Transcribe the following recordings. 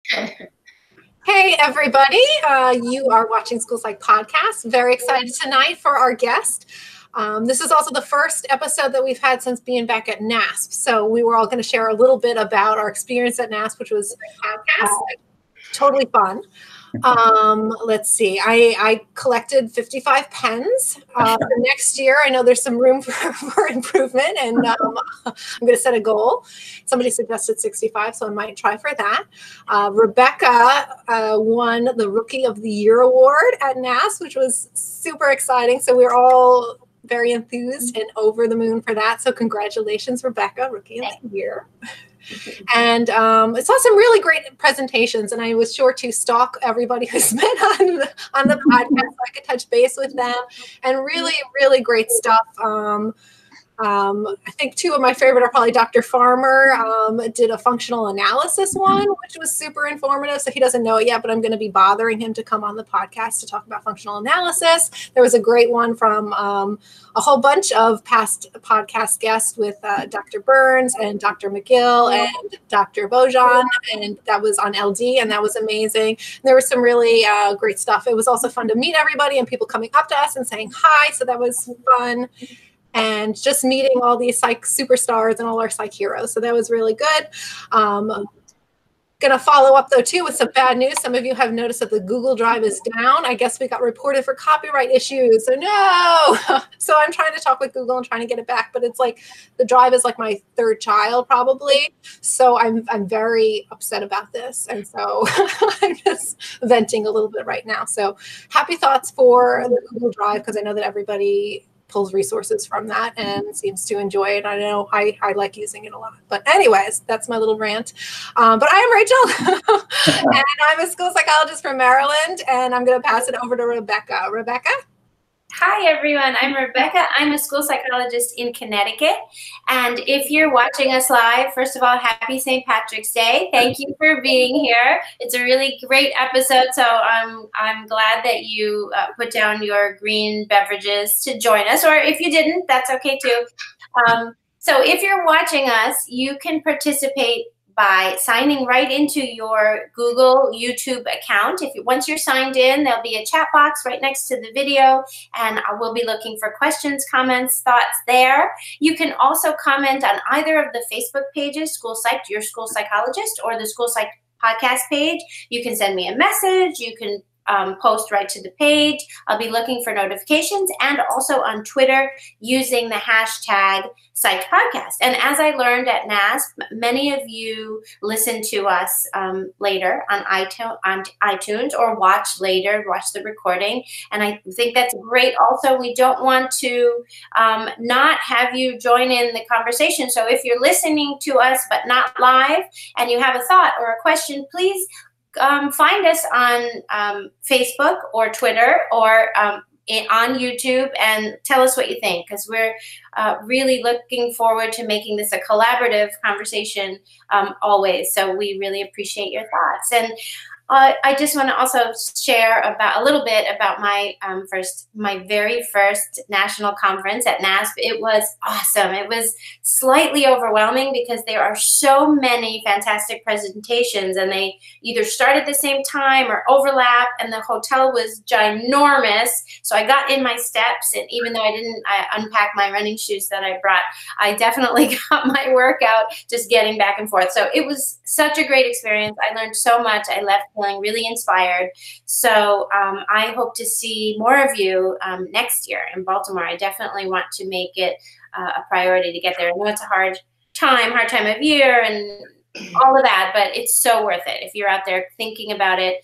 Hey, everybody. You are watching School Psych Podcast. Very excited tonight for our guest. This is also the first episode that we've had since being back at NASP. So we were all going to share a little bit about our experience at NASP, which was totally fun. Let's see. I collected 55 pens. For next year, I know there's some room for improvement, and I'm going to set a goal. Somebody suggested 65, so I might try for that. Rebecca won the Rookie of the Year award at NASP, which was super exciting. So we're all very enthused and over the moon for that. So congratulations, Rebecca, Rookie of the Year. And I saw some really great presentations, and I was sure to stalk everybody who's been on the podcast so I could touch base with them. And really, really great stuff. I think two of my favorite are probably Dr. Farmer did a functional analysis one, which was super informative. So he doesn't know it yet, but I'm going to be bothering him to come on the podcast to talk about functional analysis. There was a great one from a whole bunch of past podcast guests with Dr. Burns and Dr. McGill and Dr. Bojan, and that was on LD, and that was amazing. And there was some really great stuff. It was also fun to meet everybody and people coming up to us and saying hi, so that was fun. And just meeting all these psych superstars and all our psych heroes. So that was really good. Gonna follow up though too with some bad news. Some of you have noticed that the Google Drive is down. I guess we got reported for copyright issues. So no. So I'm trying to talk with Google and trying to get it back, but it's like the drive is like my third child probably. So I'm very upset about this. And so I'm just venting a little bit right now. So happy thoughts for the Google Drive, because I know that everybody pulls resources from that and seems to enjoy it. I know I like using it a lot. But anyways, that's my little rant. But I am Rachel, and I'm a school psychologist from Maryland, and I'm going to pass it over to Rebecca. Rebecca? Hi, everyone. I'm Rebecca. I'm a school psychologist in Connecticut. And if you're watching us live, first of all, happy St. Patrick's Day. Thank you for being here. It's a really great episode, so I'm glad that you put down your green beverages to join us. Or if you didn't, that's okay too. So if you're watching us, you can participate by signing right into your Google YouTube account. Once you're signed in, there'll be a chat box right next to the video, and we'll be looking for questions, comments, thoughts there. You can also comment on either of the Facebook pages, School Psych, Your School Psychologist, or the School Psych podcast page. You can send me a message. You can post right to the page. I'll be looking for notifications, and also on Twitter using the hashtag Psych Podcast. And as I learned at NASP, many of you listen to us later on iTunes or watch the recording. And I think that's great. Also, we don't want to not have you join in the conversation. So if you're listening to us but not live and you have a thought or a question, please find us on Facebook or Twitter or on YouTube and tell us what you think, because we're really looking forward to making this a collaborative conversation always. So we really appreciate your thoughts. And I just want to also share a little bit about my very first national conference at NASP. It was awesome. It was slightly overwhelming because there are so many fantastic presentations, and they either start at the same time or overlap, and the hotel was ginormous. So I got in my steps, and even though I didn't unpack my running shoes that I brought, I definitely got my workout just getting back and forth. So it was such a great experience. I learned so much. I left feeling really inspired. So I hope to see more of you next year in Baltimore. I definitely want to make it a priority to get there. I know it's a hard time of year and all of that, but it's so worth it. If you're out there thinking about it,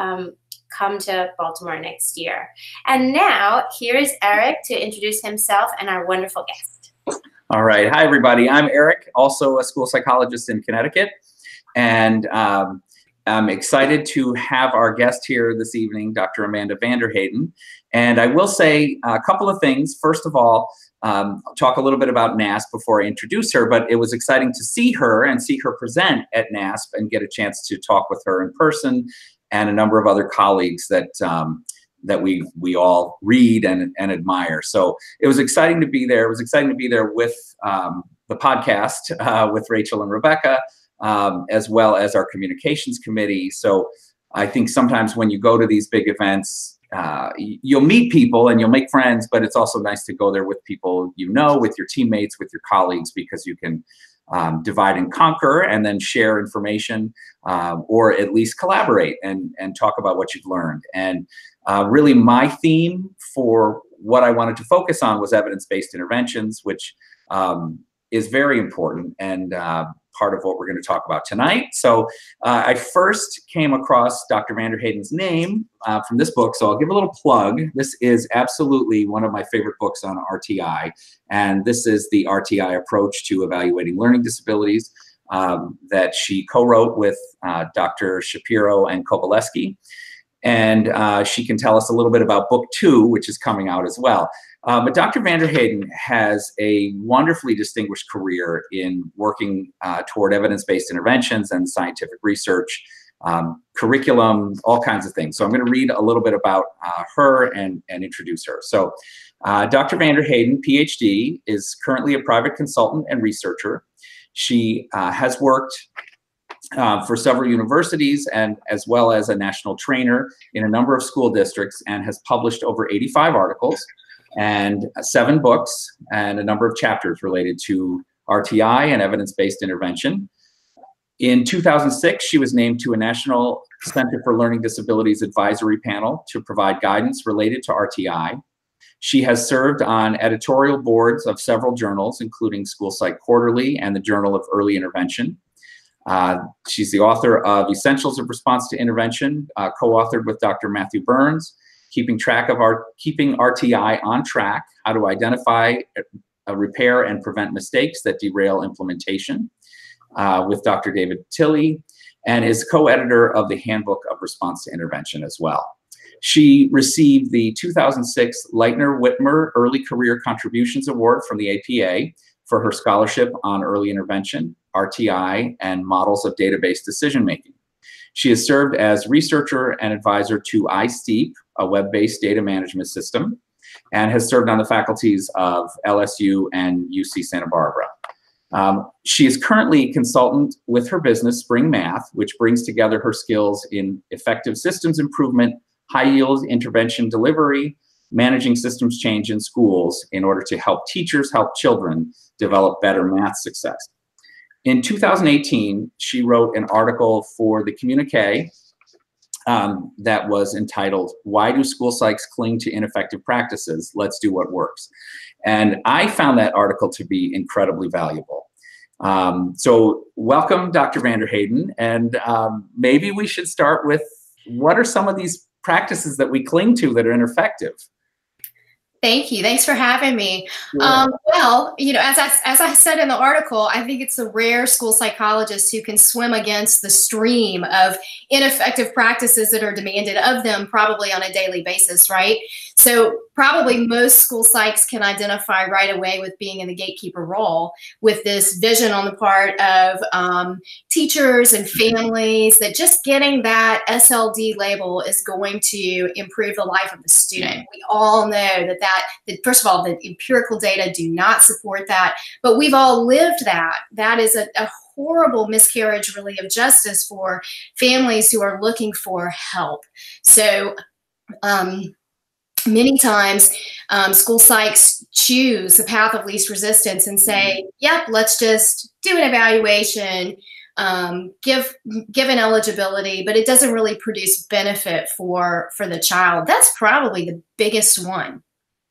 come to Baltimore next year. And now here is Eric to introduce himself and our wonderful guest. All right. Hi, everybody. I'm Eric, also a school psychologist in Connecticut. And I'm excited to have our guest here this evening, Dr. Amanda Vanderheyden. And I will say a couple of things. First of all, I'll talk a little bit about NASP before I introduce her, but it was exciting to see her and see her present at NASP and get a chance to talk with her in person, and a number of other colleagues that that we all read and admire. So it was exciting to be there. It was exciting to be there with the podcast with Rachel and Rebecca. as well as our communications committee. So I think sometimes when you go to these big events, you'll meet people and you'll make friends, but it's also nice to go there with people with your teammates, with your colleagues, because you can divide and conquer and then share information, or at least collaborate and talk about what you've learned. And really my theme for what I wanted to focus on was evidence-based interventions, which is very important and part of what we're going to talk about tonight. So I first came across Dr. Vanderheyden's name from this book, so I'll give a little plug. This is absolutely one of my favorite books on RTI, and this is the RTI approach to evaluating learning disabilities that she co-wrote with Dr. Shapiro and Kovalevsky. And she can tell us a little bit about book 2, which is coming out as well. But Dr. Vanderheyden has a wonderfully distinguished career in working toward evidence-based interventions and scientific research, curriculum, all kinds of things. So I'm going to read a little bit about her and introduce her. So Dr. Vanderheyden, PhD, is currently a private consultant and researcher. She has worked for several universities and as well as a national trainer in a number of school districts, and has published over 85 articles and 7 books and a number of chapters related to RTI and evidence-based intervention. In 2006, she was named to a National Center for Learning Disabilities advisory panel to provide guidance related to RTI. She has served on editorial boards of several journals, including School Psych Quarterly and the Journal of Early Intervention. She's the author of Essentials of Response to Intervention, co-authored with Dr. Matthew Burns, Keeping RTI on Track, How to Identify, Repair, and Prevent Mistakes that Derail Implementation, with Dr. David Tilley, and is co-editor of the Handbook of Response to Intervention as well. She received the 2006 Leitner Whitmer Early Career Contributions Award from the APA for her scholarship on early intervention, RTI, and models of database decision-making. She has served as researcher and advisor to iSteep, a web-based data management system, and has served on the faculties of LSU and UC Santa Barbara. She is currently a consultant with her business, Spring Math, which brings together her skills in effective systems improvement, high-yield intervention delivery, managing systems change in schools in order to help teachers help children develop better math success. In 2018, she wrote an article for the Communique that was entitled, "Why Do School Psychs Cling to Ineffective Practices? Let's Do What Works." And I found that article to be incredibly valuable. So welcome, Dr. Vanderheyden. And maybe we should start with, what are some of these practices that we cling to that are ineffective? Thank you. Thanks for having me. Yeah. Well, as I said in the article, I think it's the rare school psychologists who can swim against the stream of ineffective practices that are demanded of them probably on a daily basis, right? So probably most school psychs can identify right away with being in the gatekeeper role, with this vision on the part of teachers and families that just getting that SLD label is going to improve the life of the student. We all know that first of all, the empirical data do not support that, but we've all lived that. That is a horrible miscarriage, really, of justice for families who are looking for help. So many times school psychs choose the path of least resistance and say, yep, let's just do an evaluation, give an eligibility, but it doesn't really produce benefit for the child. That's probably the biggest one.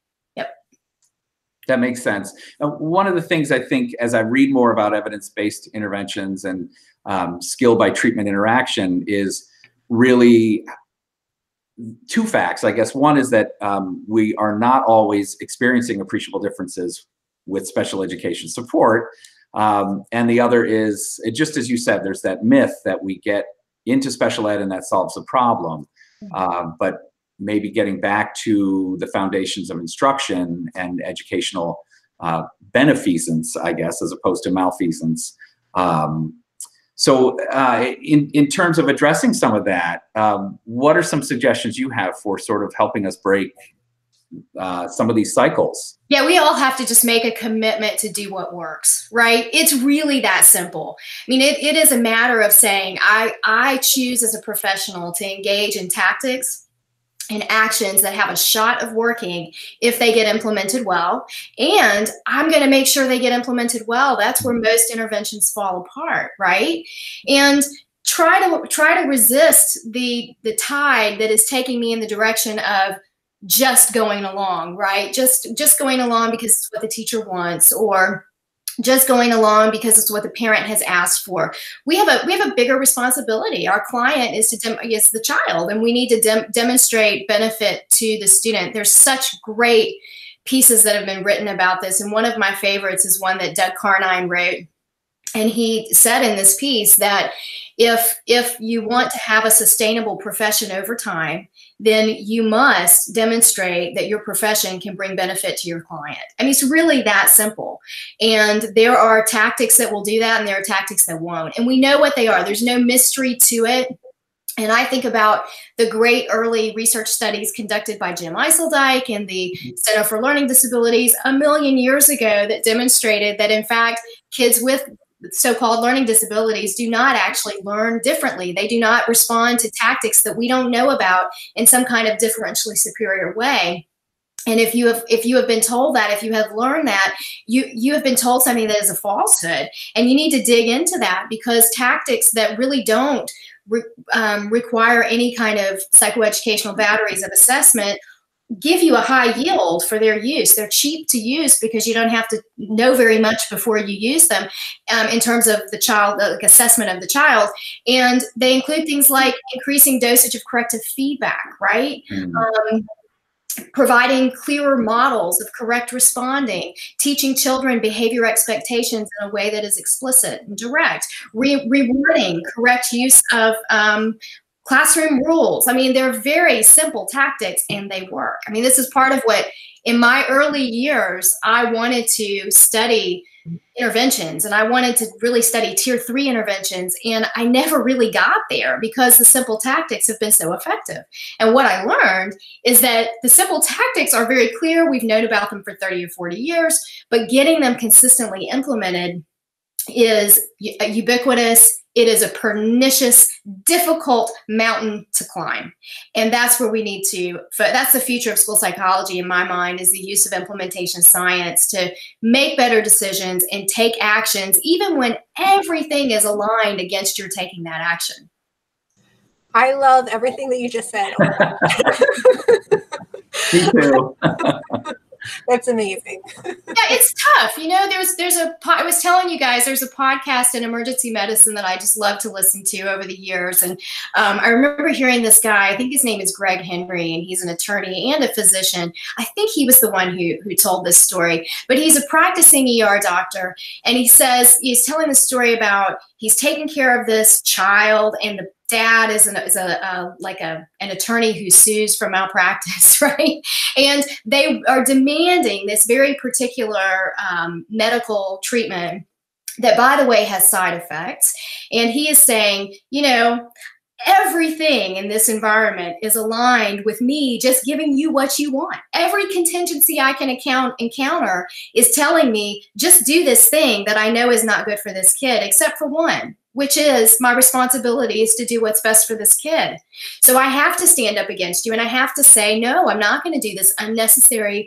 That makes sense. One of the things I think, as I read more about evidence-based interventions and skill by treatment interaction, is really 2 facts, I guess. One is that we are not always experiencing appreciable differences with special education support. And the other is, just as you said, there's that myth that we get into special ed and that solves the problem. But maybe getting back to the foundations of instruction and educational beneficence, I guess, as opposed to malfeasance. So in terms of addressing some of that, what are some suggestions you have for sort of helping us break some of these cycles. Yeah, we all have to just make a commitment to do what works, right? It's really that simple. I mean, it is a matter of saying, I choose as a professional to engage in tactics and actions that have a shot of working if they get implemented well. And I'm going to make sure they get implemented well. That's where most interventions fall apart, right? And try to resist the tide that is taking me in the direction of just going along, right? Just going along because it's what the teacher wants, or just going along because it's what the parent has asked for. We have a bigger responsibility. Our client is the child, and we need to demonstrate benefit to the student. There's such great pieces that have been written about this, and one of my favorites is one that Doug Carnine wrote. And he said in this piece that if you want to have a sustainable profession over time, then you must demonstrate that your profession can bring benefit to your client. I mean, it's really that simple. And there are tactics that will do that, and there are tactics that won't. And we know what they are. There's no mystery to it. And I think about the great early research studies conducted by Jim Eiseldike and the Center for Learning Disabilities a million years ago that demonstrated that, in fact, kids with so-called learning disabilities do not actually learn differently. They do not respond to tactics that we don't know about in some kind of differentially superior way. And if you have been told that, if you have learned that, you have been told something that is a falsehood, and you need to dig into that, because tactics that really don't require any kind of psychoeducational batteries of assessment give you a high yield for their use. They're cheap to use because you don't have to know very much before you use them in terms of the child, like assessment of the child. And they include things like increasing dosage of corrective feedback, right? Providing clearer models of correct responding, teaching children behavior expectations in a way that is explicit and direct, rewarding correct use of classroom rules. I mean, they're very simple tactics, and they work. I mean, this is part of what, in my early years, I wanted to study interventions, and I wanted to really study tier 3 interventions, and I never really got there because the simple tactics have been so effective. And what I learned is that the simple tactics are very clear. We've known about them for 30 or 40 years, but getting them consistently implemented is ubiquitous. It is a pernicious, difficult mountain to climb. And that's where we need to, that's the future of school psychology in my mind, is the use of implementation science to make better decisions and take actions, even when everything is aligned against your taking that action. I love everything that you just said. Me too. That's amazing. Yeah, it's tough. You know, I was telling you guys, there's a podcast in emergency medicine that I just love to listen to over the years. And I remember hearing this guy, I think his name is Greg Henry, and he's an attorney and a physician. I think he was the one who told this story, but he's a practicing ER doctor. And he says, he's telling the story about he's taking care of this child, and the dad is an attorney who sues for malpractice, right? And they are demanding this very particular medical treatment that, by the way, has side effects. And he is saying, you know, everything in this environment is aligned with me just giving you what you want. Every contingency I can encounter is telling me, just do this thing that I know is not good for this kid, except for one, which is my responsibility is to do what's best for this kid. So I have to stand up against you, and I have to say, no, I'm not going to do this unnecessary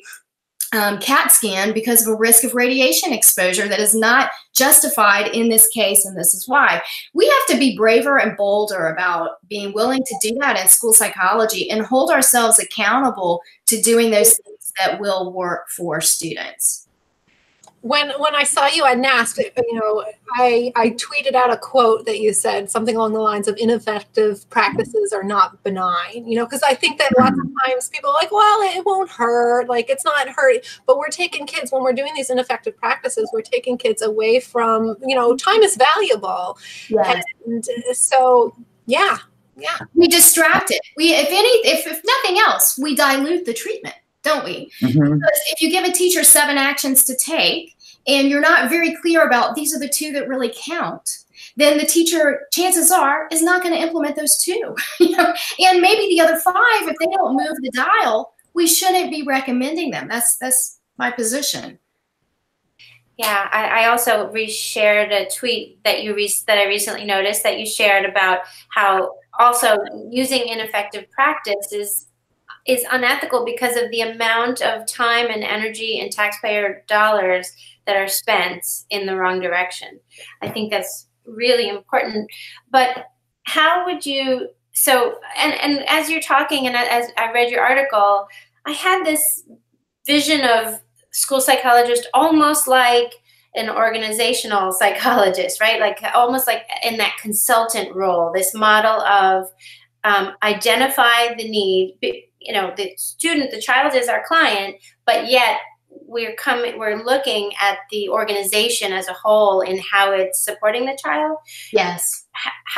CAT scan because of a risk of radiation exposure that is not justified in this case, and this is why. We have to be braver and bolder about being willing to do that in school psychology and hold ourselves accountable to doing those things that will work for students. When I saw you at NASP, you know, I tweeted out a quote that you said, something along the lines of ineffective practices are not benign, you know, because I think that lots of times people are like, well, it won't hurt, like it's not hurting, but we're taking kids, when we're doing these ineffective practices, we're taking kids away from, you know, time is valuable. Yes. And so, yeah. We distract it. If nothing else, we dilute the treatment, don't we? Mm-hmm. Because if you give a teacher 7 actions to take, and you're not very clear about these are the 2 that really count, then the teacher, chances are, is not going to implement those 2. You know? And maybe the other 5, if they don't move the dial, we shouldn't be recommending them. That's my position. Yeah, I also reshared a tweet that that I recently noticed that you shared about how also using ineffective practice is unethical because of the amount of time and energy and taxpayer dollars that are spent in the wrong direction. I think that's really important. But how would you, so, and as you're talking and as I read your article, I had this vision of school psychologist almost like an organizational psychologist, right? Like almost like in that consultant role, this model of identify the need, you know, the student, the child is our client, but yet we're looking at the organization as a whole and how it's supporting the child. Yes.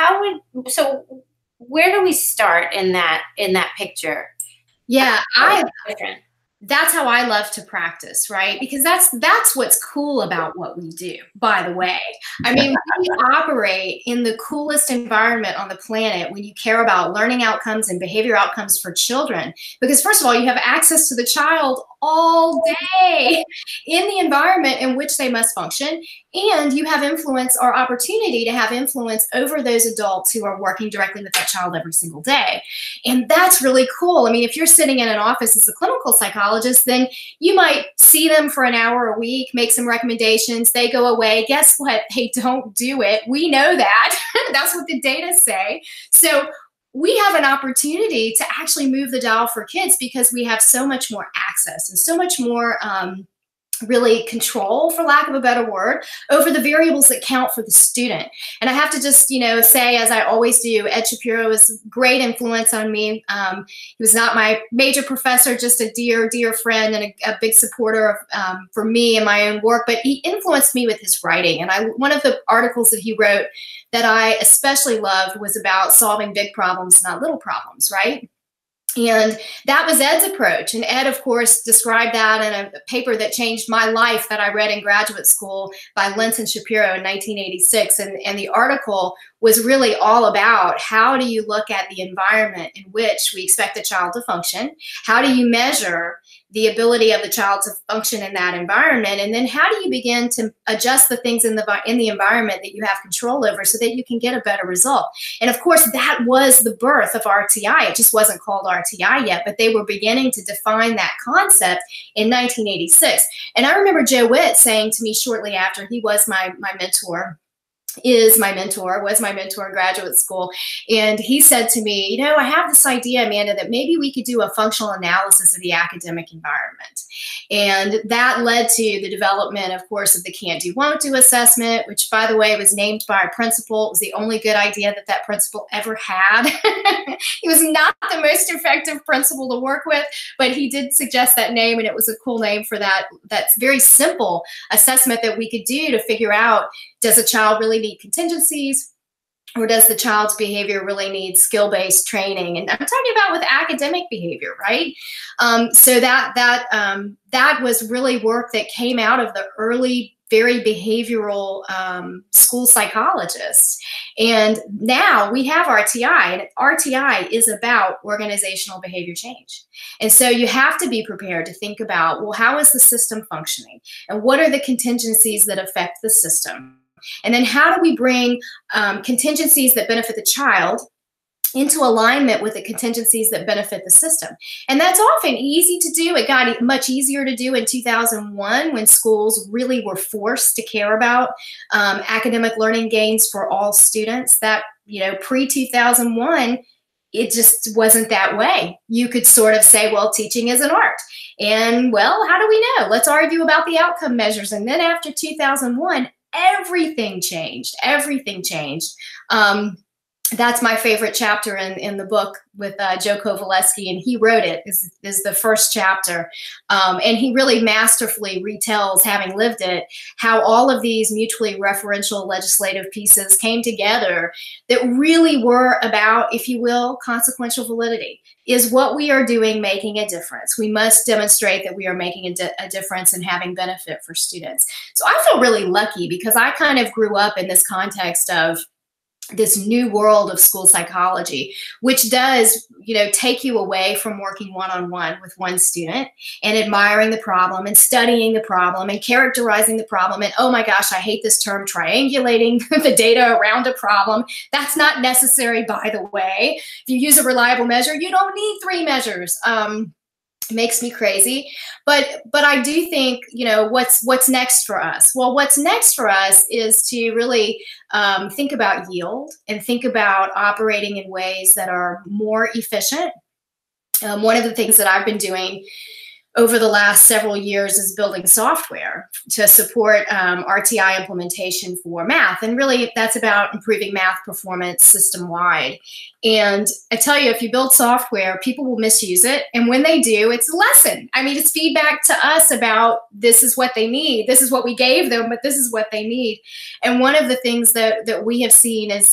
So where do we start in that picture? Yeah, different. That's how I love to practice, right? Because that's what's cool about what we do, by the way. I mean, we operate in the coolest environment on the planet when you care about learning outcomes and behavior outcomes for children. Because first of all, you have access to the child all day in the environment in which they must function. And you have influence or opportunity to have influence over those adults who are working directly with that child every single day. And that's really cool. I mean, if you're sitting in an office as a clinical psychologist, then you might see them for an hour a week, make some recommendations, they go away. Guess what? They don't do it. We know that. That's what the data say. So we have an opportunity to actually move the dial for kids because we have so much more access and so much more really control, for lack of a better word, over the variables that count for the student. And I have to just, say, as I always do, Ed Shapiro is a great influence on me. He was not my major professor, just a dear, dear friend and a big supporter of, for me and my own work, but he influenced me with his writing. And one of the articles that he wrote that I especially loved was about solving big problems, not little problems, right? And that was Ed's approach. And Ed, of course, described that in a paper that changed my life that I read in graduate school by Lentz and Shapiro in 1986. And the article was really all about how do you look at the environment in which we expect the child to function? How do you measure the ability of the child to function in that environment? And then how do you begin to adjust the things in the environment that you have control over so that you can get a better result? And of course, that was the birth of RTI. It just wasn't called RTI yet, but they were beginning to define that concept in 1986. And I remember Joe Witt saying to me shortly after, he was my mentor, was my mentor in graduate school. And he said to me, I have this idea, Amanda, that maybe we could do a functional analysis of the academic environment. And that led to the development, of course, of the can't do, won't do assessment, which, by the way, was named by a principal. It was the only good idea that principal ever had. He was not the most effective principal to work with, but he did suggest that name, and it was a cool name for that's very simple assessment that we could do to figure out, does a child really need contingencies, or does the child's behavior really need skill-based training? And I'm talking about with academic behavior, right? So that was really work that came out of the early, very behavioral school psychologists. And now we have RTI, and RTI is about organizational behavior change. And so you have to be prepared to think about, well, how is the system functioning? And what are the contingencies that affect the system? And then how do we bring contingencies that benefit the child into alignment with the contingencies that benefit the system? And that's often easy to do. It got much easier to do in 2001 when schools really were forced to care about academic learning gains for all students. That, pre-2001, it just wasn't that way. You could sort of say, well, teaching is an art. And, well, how do we know? Let's argue about the outcome measures. And then after 2001, everything changed. Everything changed. That's my favorite chapter in the book with Joe Kovaleski, and he wrote it. Is the first chapter. And he really masterfully retells, having lived it, how all of these mutually referential legislative pieces came together that really were about, if you will, consequential validity. Is what we are doing making a difference? We must demonstrate that we are making a difference and having benefit for students. So I feel really lucky because I kind of grew up in this context of this new world of school psychology, which does, take you away from working one-on-one with one student and admiring the problem and studying the problem and characterizing the problem. And oh my gosh, I hate this term, triangulating the data around a problem. That's not necessary, by the way. If you use a reliable measure, you don't need 3 measures. Makes me crazy. But I do think, what's next for us? Well, what's next for us is to really think about yield and think about operating in ways that are more efficient. One of the things that I've been doing over the last several years is building software to support RTI implementation for math. And really, that's about improving math performance system-wide. And I tell you, if you build software, people will misuse it. And when they do, it's a lesson. I mean, it's feedback to us about this is what they need. This is what we gave them, but this is what they need. And one of the things that we have seen is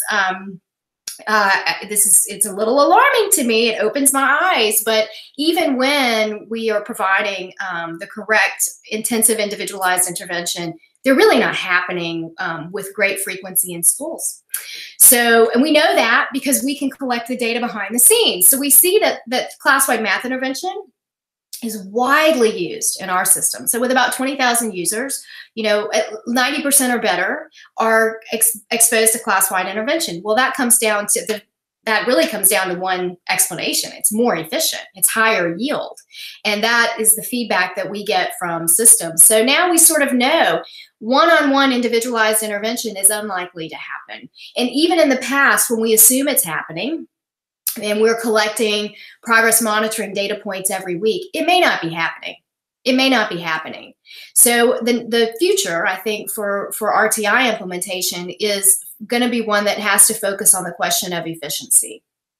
it's a little alarming to me. It opens my eyes. But even when we are providing the correct intensive individualized intervention, they're really not happening with great frequency in schools. So, and we know that because we can collect the data behind the scenes. So we see that class-wide math intervention is widely used in our system. So with about 20,000 users, 90% or better are exposed to class-wide intervention. Well, that really comes down to one explanation. It's more efficient. It's higher yield. And that is the feedback that we get from systems. So now we sort of know one-on-one individualized intervention is unlikely to happen. And even in the past, when we assume it's happening, and we're collecting progress monitoring data points every week, it may not be happening. It may not be happening. So the future, I think, for RTI implementation is going to be one that has to focus on the question of efficiency.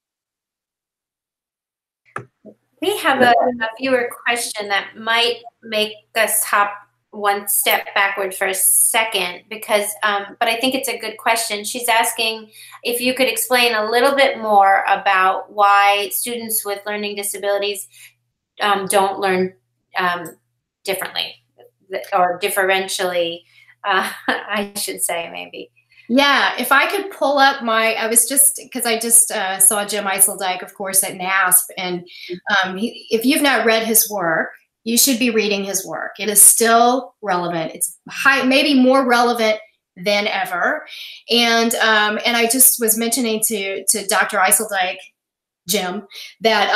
We have a viewer question that might make us hop one step backward for a second, because but I think it's a good question. She's asking if you could explain a little bit more about why students with learning disabilities don't learn differently or differentially, I should say, maybe. Yeah, if I could pull up I just saw Jim Eiseldike, of course, at NASP, and if you've not read his work, you should be reading his work. It is still relevant. It's maybe more relevant than ever. And I just was mentioning to Dr. Eiseldike, Jim, that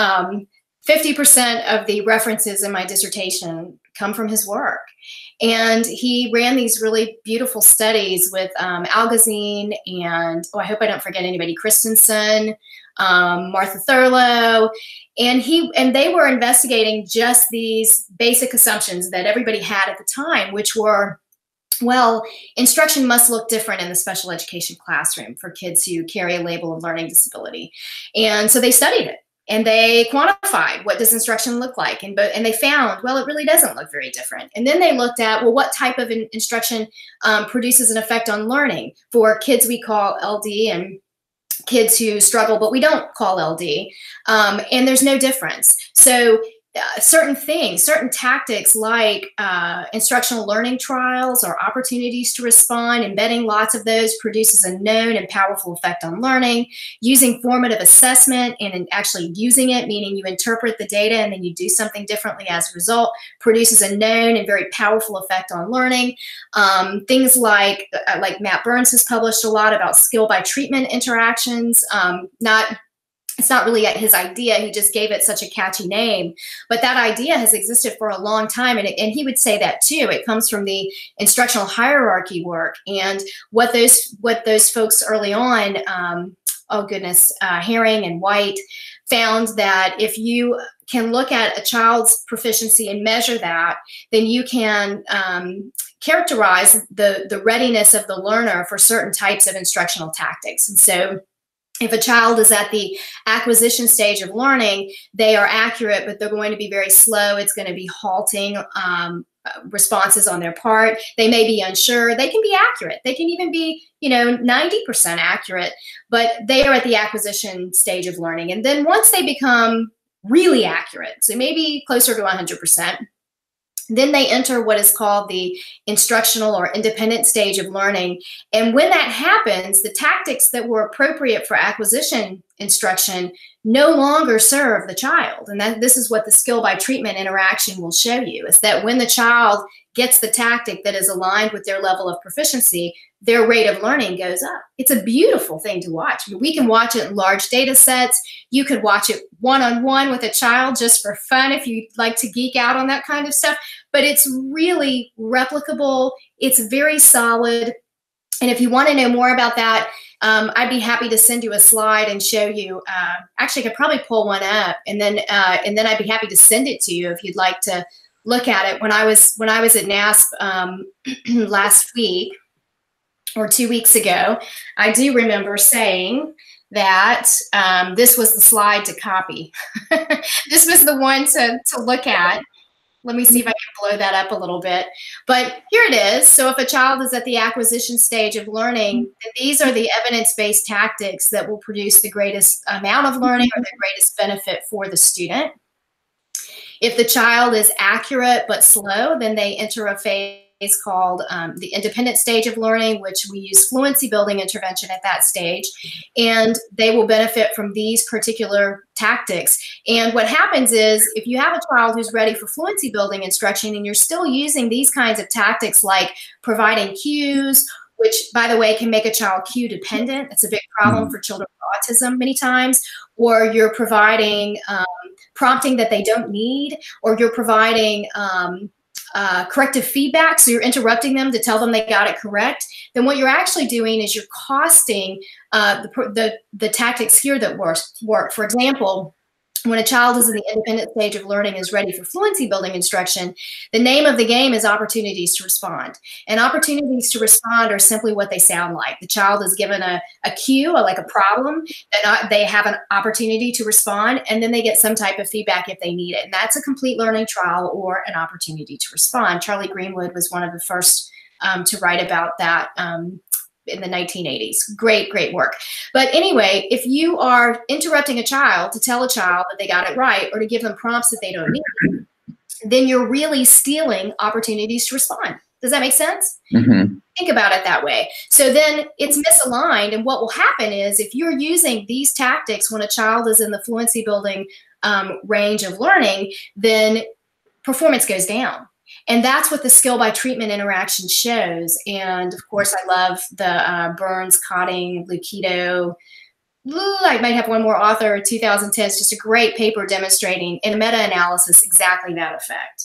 50% of the references in my dissertation come from his work. And he ran these really beautiful studies with Algazine and, I hope I don't forget anybody, Christensen, Martha Thurlow, and they were investigating just these basic assumptions that everybody had at the time, which were, well, instruction must look different in the special education classroom for kids who carry a label of learning disability. And so they studied it. And they quantified, what does instruction look like? And they found, well, it really doesn't look very different. And then they looked at, well, what type of instruction produces an effect on learning for kids we call LD and kids who struggle, but we don't call LD. And there's no difference. So certain tactics like instructional learning trials or opportunities to respond, embedding lots of those produces a known and powerful effect on learning. Using formative assessment and actually using it, meaning you interpret the data and then you do something differently as a result, produces a known and very powerful effect on learning. Things like Matt Burns has published a lot about skill by treatment interactions, it's not really his idea. He just gave it such a catchy name. But that idea has existed for a long time. And he would say that too. It comes from the instructional hierarchy work. And what those folks early on, Herring and White, found that if you can look at a child's proficiency and measure that, then you can characterize the readiness of the learner for certain types of instructional tactics. And so if a child is at the acquisition stage of learning, they are accurate, but they're going to be very slow. It's going to be halting responses on their part. They may be unsure. They can be accurate. They can even be, 90% accurate, but they are at the acquisition stage of learning. And then once they become really accurate, so maybe closer to 100%, Then they enter what is called the instructional or independent stage of learning. And when that happens, the tactics that were appropriate for acquisition instruction no longer serve the child. And this is what the skill by treatment interaction will show you, is that when the child gets the tactic that is aligned with their level of proficiency, their rate of learning goes up. It's a beautiful thing to watch. I mean, we can watch it in large data sets. You could watch it one-on-one with a child just for fun if you like to geek out on that kind of stuff. But it's really replicable. It's very solid. And if you want to know more about that, I'd be happy to send you a slide and show you. Actually, I could probably pull one up, and then I'd be happy to send it to you if you'd like to look at it. When I was at NASP last week or 2 weeks ago, I do remember saying that this was the slide to copy. This was the one to look at. Let me see if I can blow that up a little bit. But here it is. So if a child is at the acquisition stage of learning, then these are the evidence-based tactics that will produce the greatest amount of learning or the greatest benefit for the student. If the child is accurate but slow, then they enter a phase called the independent stage of learning, which we use fluency building intervention at that stage, and they will benefit from these particular tactics. And what happens is, if you have a child who's ready for fluency building instruction and you're still using these kinds of tactics like providing cues, which, by the way, can make a child cue dependent. It's a big problem for children with autism many times. Or you're providing prompting that they don't need, or you're providing corrective feedback, so you're interrupting them to tell them they got it correct, then what you're actually doing is you're costing the tactics here that work. For example, when a child is in the independent stage of learning and is ready for fluency building instruction, the name of the game is opportunities to respond. And opportunities to respond are simply what they sound like. The child is given a cue, or like a problem, they have an opportunity to respond, and then they get some type of feedback if they need it. And that's a complete learning trial or an opportunity to respond. Charlie Greenwood was one of the first to write about that in the 1980s. Great, great work. But anyway, if you are interrupting a child to tell a child that they got it right, or to give them prompts that they don't need, then you're really stealing opportunities to respond. Does that make sense? Mm-hmm. Think about it that way. So then it's misaligned, and what will happen is, if you're using these tactics when a child is in the fluency building range of learning, then performance goes down. And that's what the skill by treatment interaction shows. And of course, I love the Burns, Cotting, Lucido. I might have one more author, 2010. It's just a great paper demonstrating in a meta-analysis exactly that effect.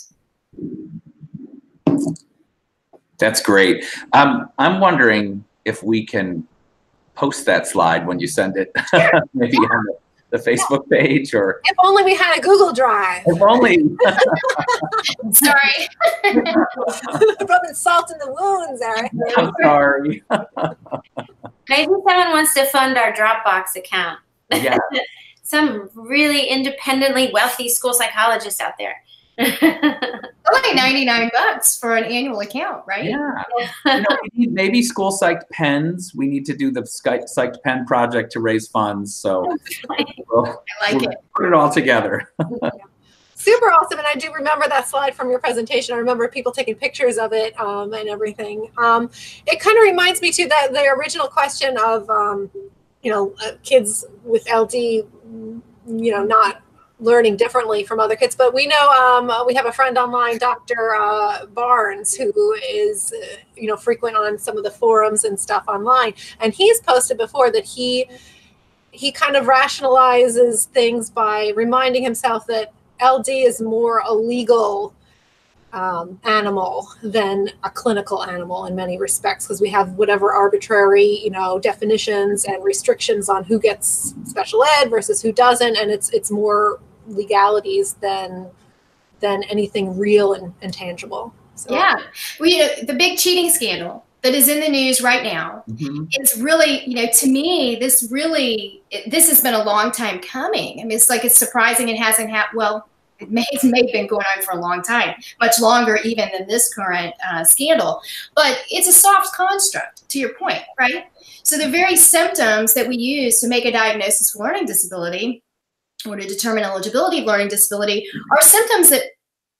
That's great. I'm wondering if we can post that slide when you send it, maybe on the Facebook page, or if only we had a Google Drive. If only. Sorry. Rubbing salt in the wounds, Eric. I'm sorry. Maybe someone wants to fund our Dropbox account. Yeah. Some really independently wealthy school psychologists out there. Only $99 for an annual account, right? Yeah. You know, we need maybe school psyched pens. We need to do the psyched pen project to raise funds. So I like it. Put it all together. Super awesome. And I do remember that slide from your presentation. I remember people taking pictures of it and everything. It kind of reminds me too that the original question of, kids with LD, not learning differently from other kids. But we know we have a friend online, Dr. Barnes, who is, frequent on some of the forums and stuff online. And he's posted before that he kind of rationalizes things by reminding himself that LD is more a legal animal than a clinical animal in many respects, because we have whatever arbitrary, definitions and restrictions on who gets special ed versus who doesn't, and it's more legalities than anything real and tangible. So. Yeah, well, the big cheating scandal that is in the news right now is really, to me, this has been a long time coming. I mean, it's like, it's surprising it hasn't happened. Well, it may have been going on for a long time, much longer even than this current scandal. But it's a soft construct, to your point, right? So the very symptoms that we use to make a diagnosis of learning disability or to determine eligibility of learning disability are symptoms that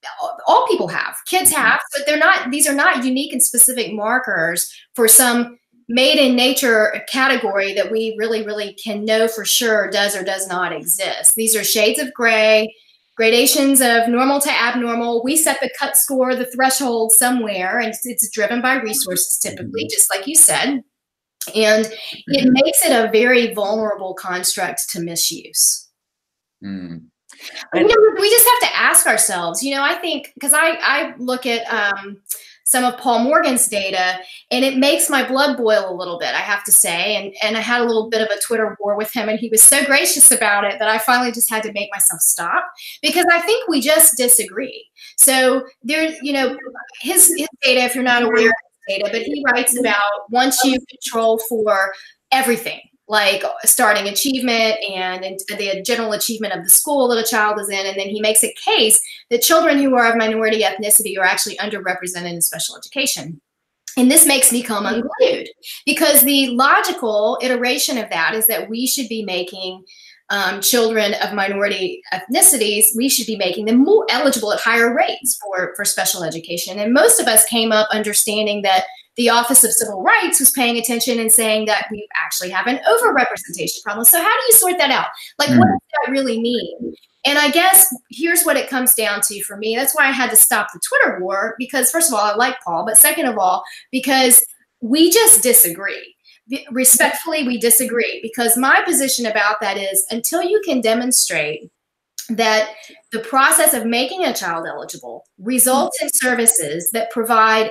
all people have, kids have, but these are not unique and specific markers for some made in nature category that we really, really can know for sure does or does not exist. These are shades of gray, gradations of normal to abnormal. We set the cut score, the threshold somewhere, and it's driven by resources typically, just like you said. And it makes it a very vulnerable construct to misuse. Mm. We just have to ask ourselves, I think, because I look at some of Paul Morgan's data, and it makes my blood boil a little bit, I have to say. And I had a little bit of a Twitter war with him, and he was so gracious about it that I finally just had to make myself stop, because I think we just disagree. So there, his data, if you're not aware of his data, but he writes about once you control for everything, like starting achievement and the general achievement of the school that a child is in. And then he makes a case that children who are of minority ethnicity are actually underrepresented in special education. And this makes me come unglued, because the logical iteration of that is that we should be making children of minority ethnicities, we should be making them more eligible at higher rates for special education. And most of us came up understanding that the Office of Civil Rights was paying attention and saying that we actually have an overrepresentation problem. So how do you sort that out? Like, what does that really mean? And I guess here's what it comes down to for me. That's why I had to stop the Twitter war, because first of all, I like Paul, but second of all, because we just disagree. Respectfully, we disagree, because my position about that is, until you can demonstrate that the process of making a child eligible results in services that provide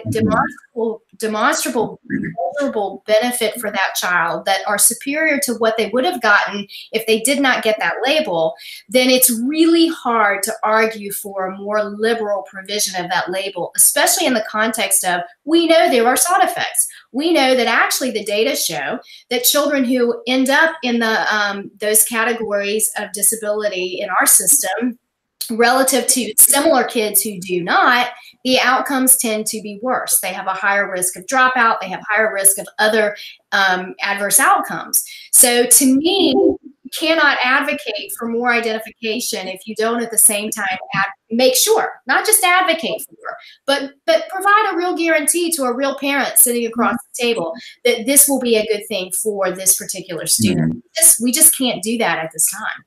demonstrable measurable benefit for that child that are superior to what they would have gotten if they did not get that label, then it's really hard to argue for a more liberal provision of that label, especially in the context of, we know there are side effects. We know that actually the data show that children who end up in the those categories of disability in our system relative to similar kids who do not, the outcomes tend to be worse. They have a higher risk of dropout. They have higher risk of other adverse outcomes. So to me, you cannot advocate for more identification if you don't at the same time make sure, not just advocate for, but provide a real guarantee to a real parent sitting across the table that this will be a good thing for this particular student. We just can't do that at this time.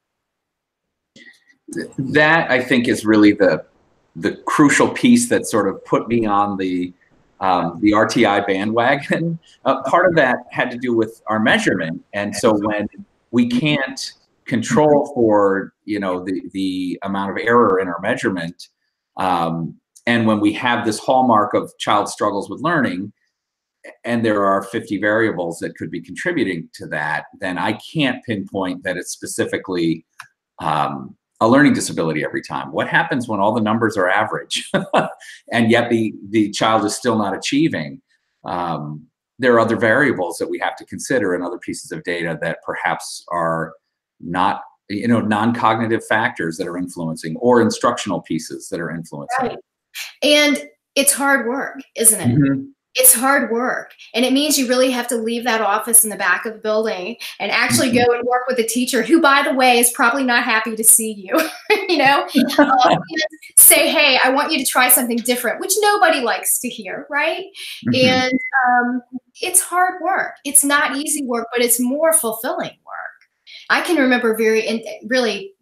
That, I think, is really the crucial piece that sort of put me on the RTI bandwagon. Part of that had to do with our measurement, and so when we can't control for the amount of error in our measurement, and when we have this hallmark of child struggles with learning, and there are 50 variables that could be contributing to that, then I can't pinpoint that it's specifically a learning disability every time. What happens when all the numbers are average and yet the child is still not achieving? There are other variables that we have to consider and other pieces of data that perhaps are not, non-cognitive factors that are influencing, or instructional pieces that are influencing. Right. And it's hard work, isn't it? Mm-hmm. It's hard work. And it means you really have to leave that office in the back of the building and actually go and work with a teacher who, by the way, is probably not happy to see you, say, hey, I want you to try something different, which nobody likes to hear, right? Mm-hmm. And it's hard work. It's not easy work, but it's more fulfilling work. I can remember probably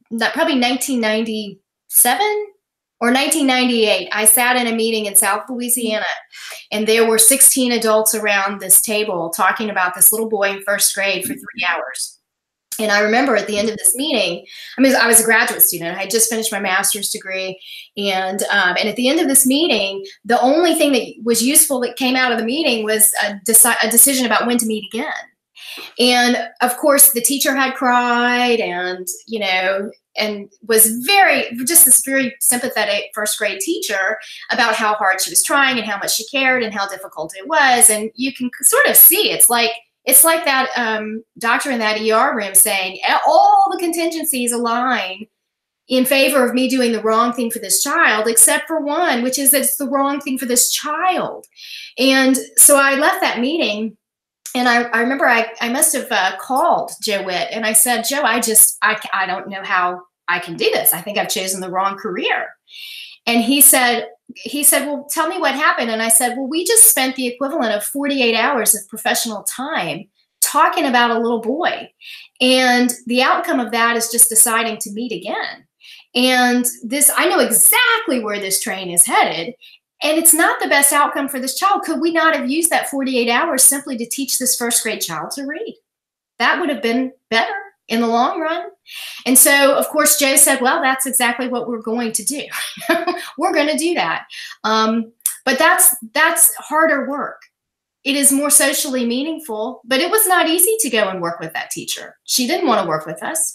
1997 or 1998, I sat in a meeting in South Louisiana, and there were 16 adults around this table talking about this little boy in first grade for 3 hours. And I remember at the end of this meeting, I was a graduate student. I had just finished my master's degree. And at the end of this meeting, the only thing that was useful that came out of the meeting was a decision about when to meet again. And of course, the teacher had cried and was just this very sympathetic first grade teacher about how hard she was trying and how much she cared and how difficult it was. And you can sort of see it's like that doctor in that ER room saying all the contingencies align in favor of me doing the wrong thing for this child, except for one, which is that it's the wrong thing for this child. And so I left that meeting. And I remember I must have called Joe Witt, and I said, Joe, I don't know how I can do this. I think I've chosen the wrong career. And he said, well, tell me what happened. And I said, well, we just spent the equivalent of 48 hours of professional time talking about a little boy. And the outcome of that is just deciding to meet again. And this, I know exactly where this train is headed. And it's not the best outcome for this child. Could we not have used that 48 hours simply to teach this first grade child to read? That would have been better in the long run. And so, of course, Joe said, well, that's exactly what we're going to do. We're going to do that. But that's harder work. It is more socially meaningful, but it was not easy to go and work with that teacher. She didn't want to work with us.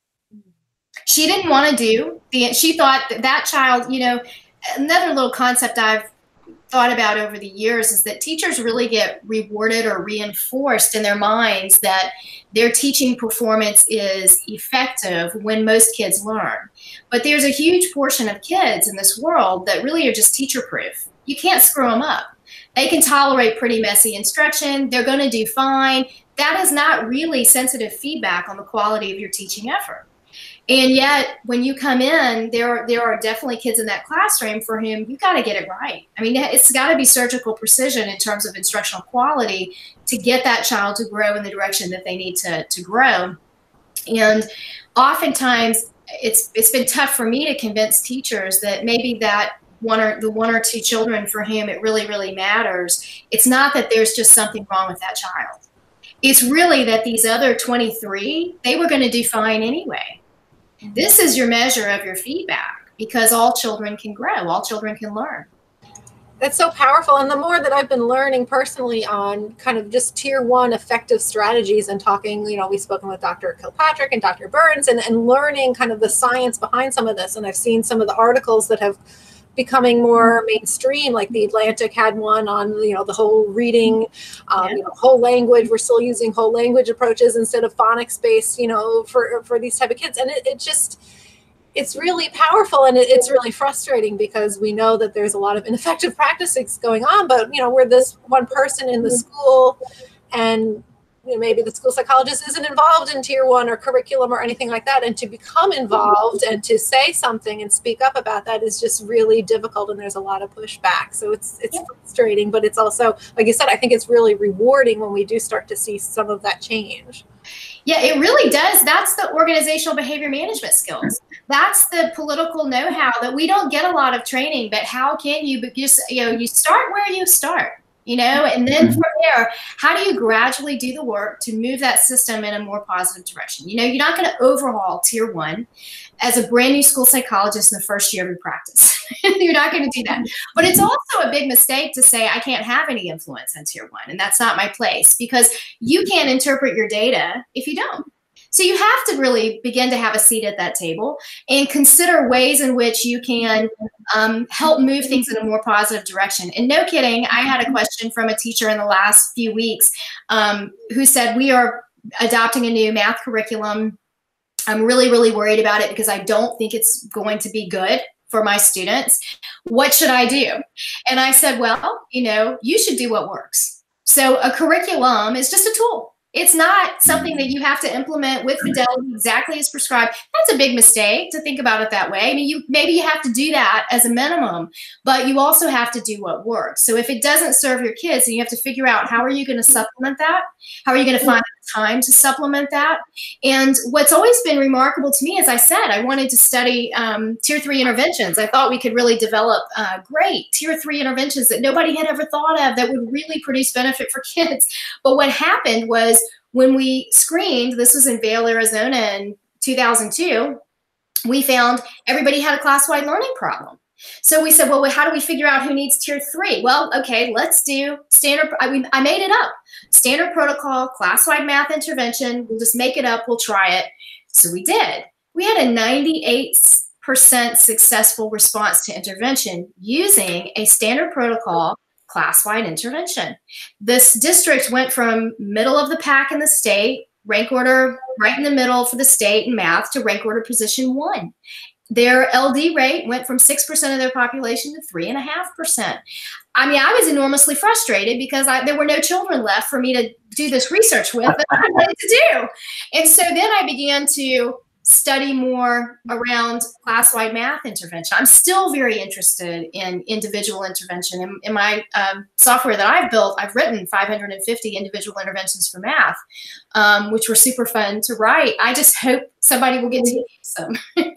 She didn't want to do she thought that child, you know, another little concept I've thought about over the years is that teachers really get rewarded or reinforced in their minds that their teaching performance is effective when most kids learn. But there's a huge portion of kids in this world that really are just teacher proof. You can't screw them up. They can tolerate pretty messy instruction. They're going to do fine. That is not really sensitive feedback on the quality of your teaching effort. And yet, when you come in, there are definitely kids in that classroom for whom you got to get it right. I mean, it's got to be surgical precision in terms of instructional quality to get that child to grow in the direction that they need to grow. And oftentimes, it's been tough for me to convince teachers that maybe that one or two children for whom it really, really matters, it's not that there's just something wrong with that child. It's really that these other 23, they were going to do fine anyway. This is your measure of your feedback because all children can grow, all children can learn. That's so powerful. And the more that I've been learning personally on kind of just tier one effective strategies and talking, you know, we've spoken with Dr. Kilpatrick and Dr. Burns and learning kind of the science behind some of this. And I've seen some of the articles that have becoming more mainstream, like the Atlantic had one on, you know, the whole reading, you know, whole language. We're still using whole language approaches instead of phonics based, you know, for these type of kids. And it's really powerful, and it's really frustrating because we know that there's a lot of ineffective practices going on, but, you know, we're this one person in the school, and you know, maybe the school psychologist isn't involved in tier one or curriculum or anything like that. And to become involved and to say something and speak up about that is just really difficult. And there's a lot of pushback. So it's frustrating, but it's also, like you said, I think it's really rewarding when we do start to see some of that change. Yeah, it really does. That's the organizational behavior management skills. That's the political know-how that we don't get a lot of training, but how can you, you start where you start. You know, and then from there, how do you gradually do the work to move that system in a more positive direction? You know, you're not going to overhaul tier one as a brand new school psychologist in the first year of your practice. You're not going to do that. But it's also a big mistake to say, I can't have any influence on tier one, and that's not my place, because you can't interpret your data if you don't. So you have to really begin to have a seat at that table and consider ways in which you can help move things in a more positive direction. And no kidding, I had a question from a teacher in the last few weeks who said, we are adopting a new math curriculum. I'm really, really worried about it because I don't think it's going to be good for my students. What should I do? And I said, well, you know, you should do what works. So a curriculum is just a tool. It's not something that you have to implement with fidelity exactly as prescribed. That's a big mistake to think about it that way. I mean, maybe you have to do that as a minimum, but you also have to do what works. So if it doesn't serve your kids, then you have to figure out, how are you going to supplement that? How are you going to find time to supplement that? And what's always been remarkable to me, as I said, I wanted to study tier 3 interventions. I thought we could really develop great tier 3 interventions that nobody had ever thought of that would really produce benefit for kids. But what happened was, when we screened, this was in Vail, Arizona in 2002, we found everybody had a class-wide learning problem. So we said, well, how do we figure out who needs tier 3? Well, okay, let's do standard. I made it up. Standard protocol, class-wide math intervention. We'll just make it up. We'll try it. So we did. We had a 98% successful response to intervention using a standard protocol class-wide intervention. This district went from middle of the pack in the state, rank order right in the middle for the state in math, to rank order position 1. Their LD rate went from 6% of their population to 3.5%. I mean, I was enormously frustrated because there were no children left for me to do this research with that I wanted to do. And so then I began to study more around class-wide math intervention. I'm still very interested in individual intervention. In my software that I've built, I've written 550 individual interventions for math, which were super fun to write. I just hope somebody will get to use them.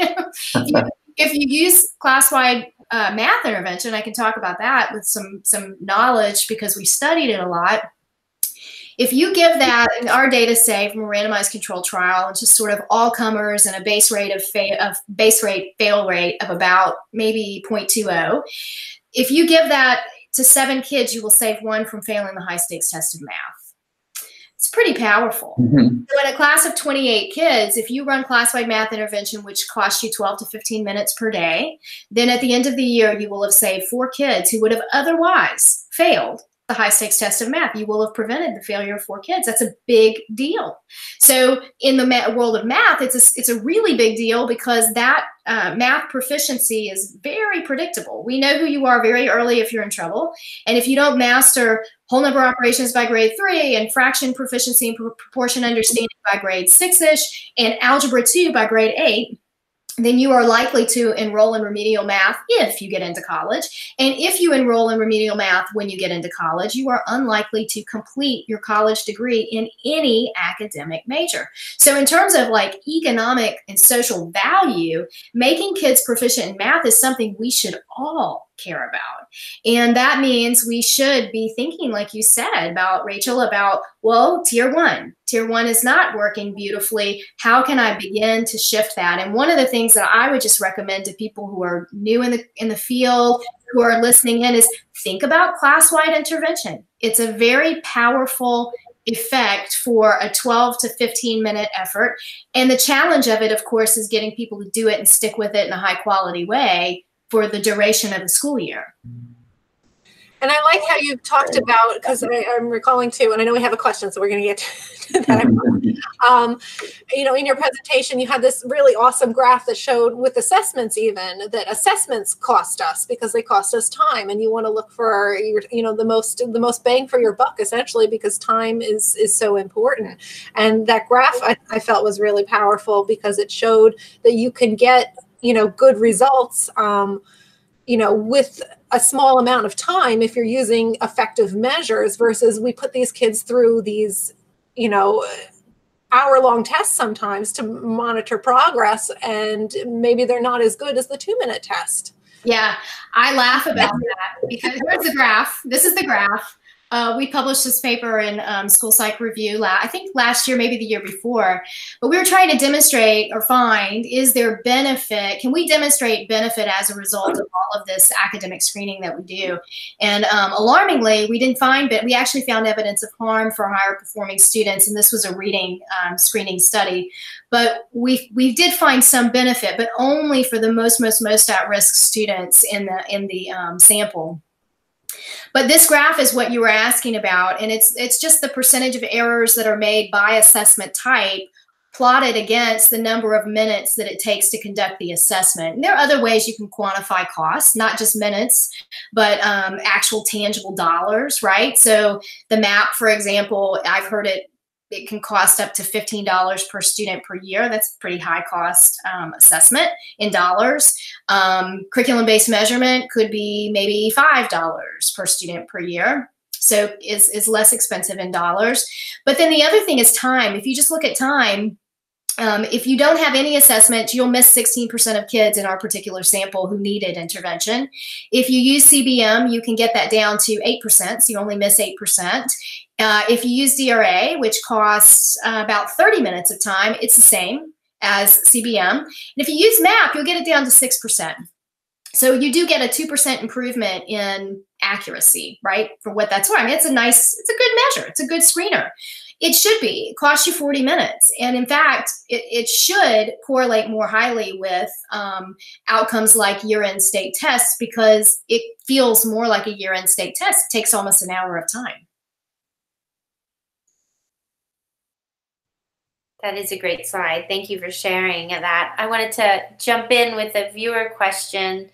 If you use class-wide math intervention, I can talk about that with some knowledge because we studied it a lot. If you give that, and our data say from a randomized controlled trial, it's just sort of all comers and a base rate fail rate of about maybe 0.20. If you give that to 7 kids, you will save 1 from failing the high stakes test of math. It's pretty powerful. Mm-hmm. So in a class of 28 kids, if you run class-wide math intervention, which costs you 12 to 15 minutes per day, then at the end of the year, you will have saved 4 kids who would have otherwise failed the high stakes test of math. You will have prevented the failure of 4 kids. That's a big deal. So in the world of math, it's a really big deal because that math proficiency is very predictable. We know who you are very early if you're in trouble. And if you don't master whole number operations by grade 3 and fraction proficiency and proportion understanding by grade 6-ish and algebra 2 by grade 8, then you are likely to enroll in remedial math if you get into college. And if you enroll in remedial math when you get into college, you are unlikely to complete your college degree in any academic major. So in terms of like economic and social value, making kids proficient in math is something we should all care about. And that means we should be thinking, like you said, about Rachel, about, well, tier one is not working beautifully. How can I begin to shift that? And one of the things that I would just recommend to people who are new in the field, who are listening in, is think about class-wide intervention. It's a very powerful effect for a 12 to 15 minute effort. And the challenge of it, of course, is getting people to do it and stick with it in a high quality way for the duration of the school year. And I like how you talked about, because I'm recalling too, and I know we have a question, so we're going to get to that. In your presentation, you had this really awesome graph that showed with assessments even that assessments cost us because they cost us time, and you want to look for the most bang for your buck essentially because time is so important. And that graph I felt was really powerful because it showed that you can get good results with a small amount of time if you're using effective measures versus we put these kids through these, hour-long tests sometimes to monitor progress, and maybe they're not as good as the 2-minute test. Yeah, I laugh about that because here's the graph. This is the graph. We published this paper in School Psych Review, I think last year, maybe the year before. But we were trying to demonstrate or find, is there benefit? Can we demonstrate benefit as a result of all of this academic screening that we do? And alarmingly, we didn't find, but we actually found evidence of harm for higher performing students. And this was a reading screening study. But we did find some benefit, but only for the most at-risk students in the sample. But this graph is what you were asking about, and it's just the percentage of errors that are made by assessment type plotted against the number of minutes that it takes to conduct the assessment. And there are other ways you can quantify costs, not just minutes, but actual tangible dollars, right? So the MAP, for example, I've heard it can cost up to $15 per student per year. That's pretty high cost assessment in dollars. Curriculum-based measurement could be maybe $5 per student per year. So is less expensive in dollars. But then the other thing is time. If you just look at time, if you don't have any assessment, you'll miss 16% of kids in our particular sample who needed intervention. If you use CBM, you can get that down to 8%, so you only miss 8%. If you use DRA, which costs about 30 minutes of time, it's the same as CBM. And if you use MAP, you'll get it down to 6%. So you do get a 2% improvement in accuracy, right? For what that's worth. I mean, it's a good measure. It's a good screener. It should be. It costs you 40 minutes. And in fact, it should correlate more highly with outcomes like year-end state tests because it feels more like a year-end state test. It takes almost an hour of time. That is a great slide. Thank you for sharing that. I wanted to jump in with a viewer question.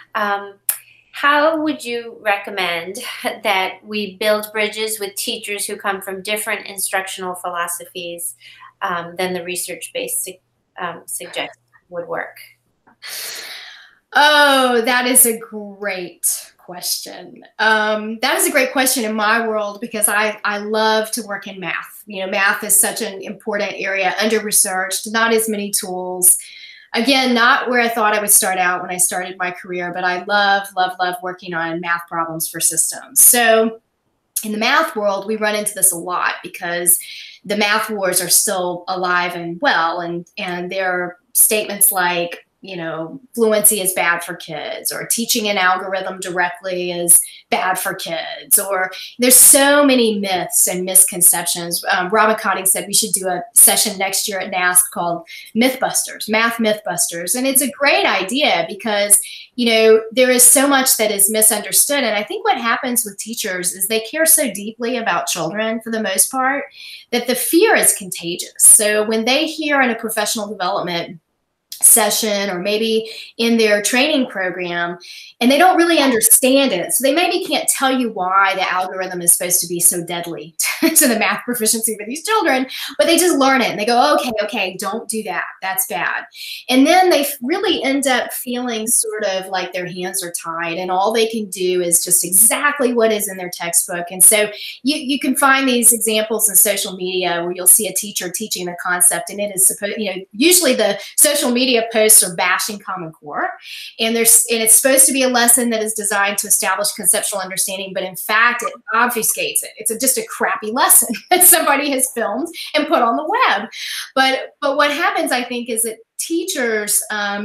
How would you recommend that we build bridges with teachers who come from different instructional philosophies than the research-based suggest would work? Oh, that is a great question. That is a great question in my world, because I love to work in math. You know, math is such an important area, under-researched, not as many tools. Again, not where I thought I would start out when I started my career, but I love, love, love working on math problems for systems. So in the math world, we run into this a lot because the math wars are still alive and well, and there are statements like, you know, fluency is bad for kids, or teaching an algorithm directly is bad for kids, or there's so many myths and misconceptions. Robin Cotting said we should do a session next year at NASP called Mythbusters, Math Mythbusters. And it's a great idea because, you know, there is so much that is misunderstood. And I think what happens with teachers is they care so deeply about children for the most part that the fear is contagious. So when they hear in a professional development session or maybe in their training program and they don't really understand it, so they maybe can't tell you why the algorithm is supposed to be so deadly to the math proficiency for these children, but they just learn it and they go, okay, don't do that, that's bad. And then they really end up feeling sort of like their hands are tied and all they can do is just exactly what is in their textbook. And so you can find these examples in social media where you'll see a teacher teaching a concept and it is supposed, you know, usually the social media posts are bashing Common Core, and it's supposed to be a lesson that is designed to establish conceptual understanding, but in fact it obfuscates it. It's just a crappy lesson that somebody has filmed and put on the web. But what happens, I think, is that teachers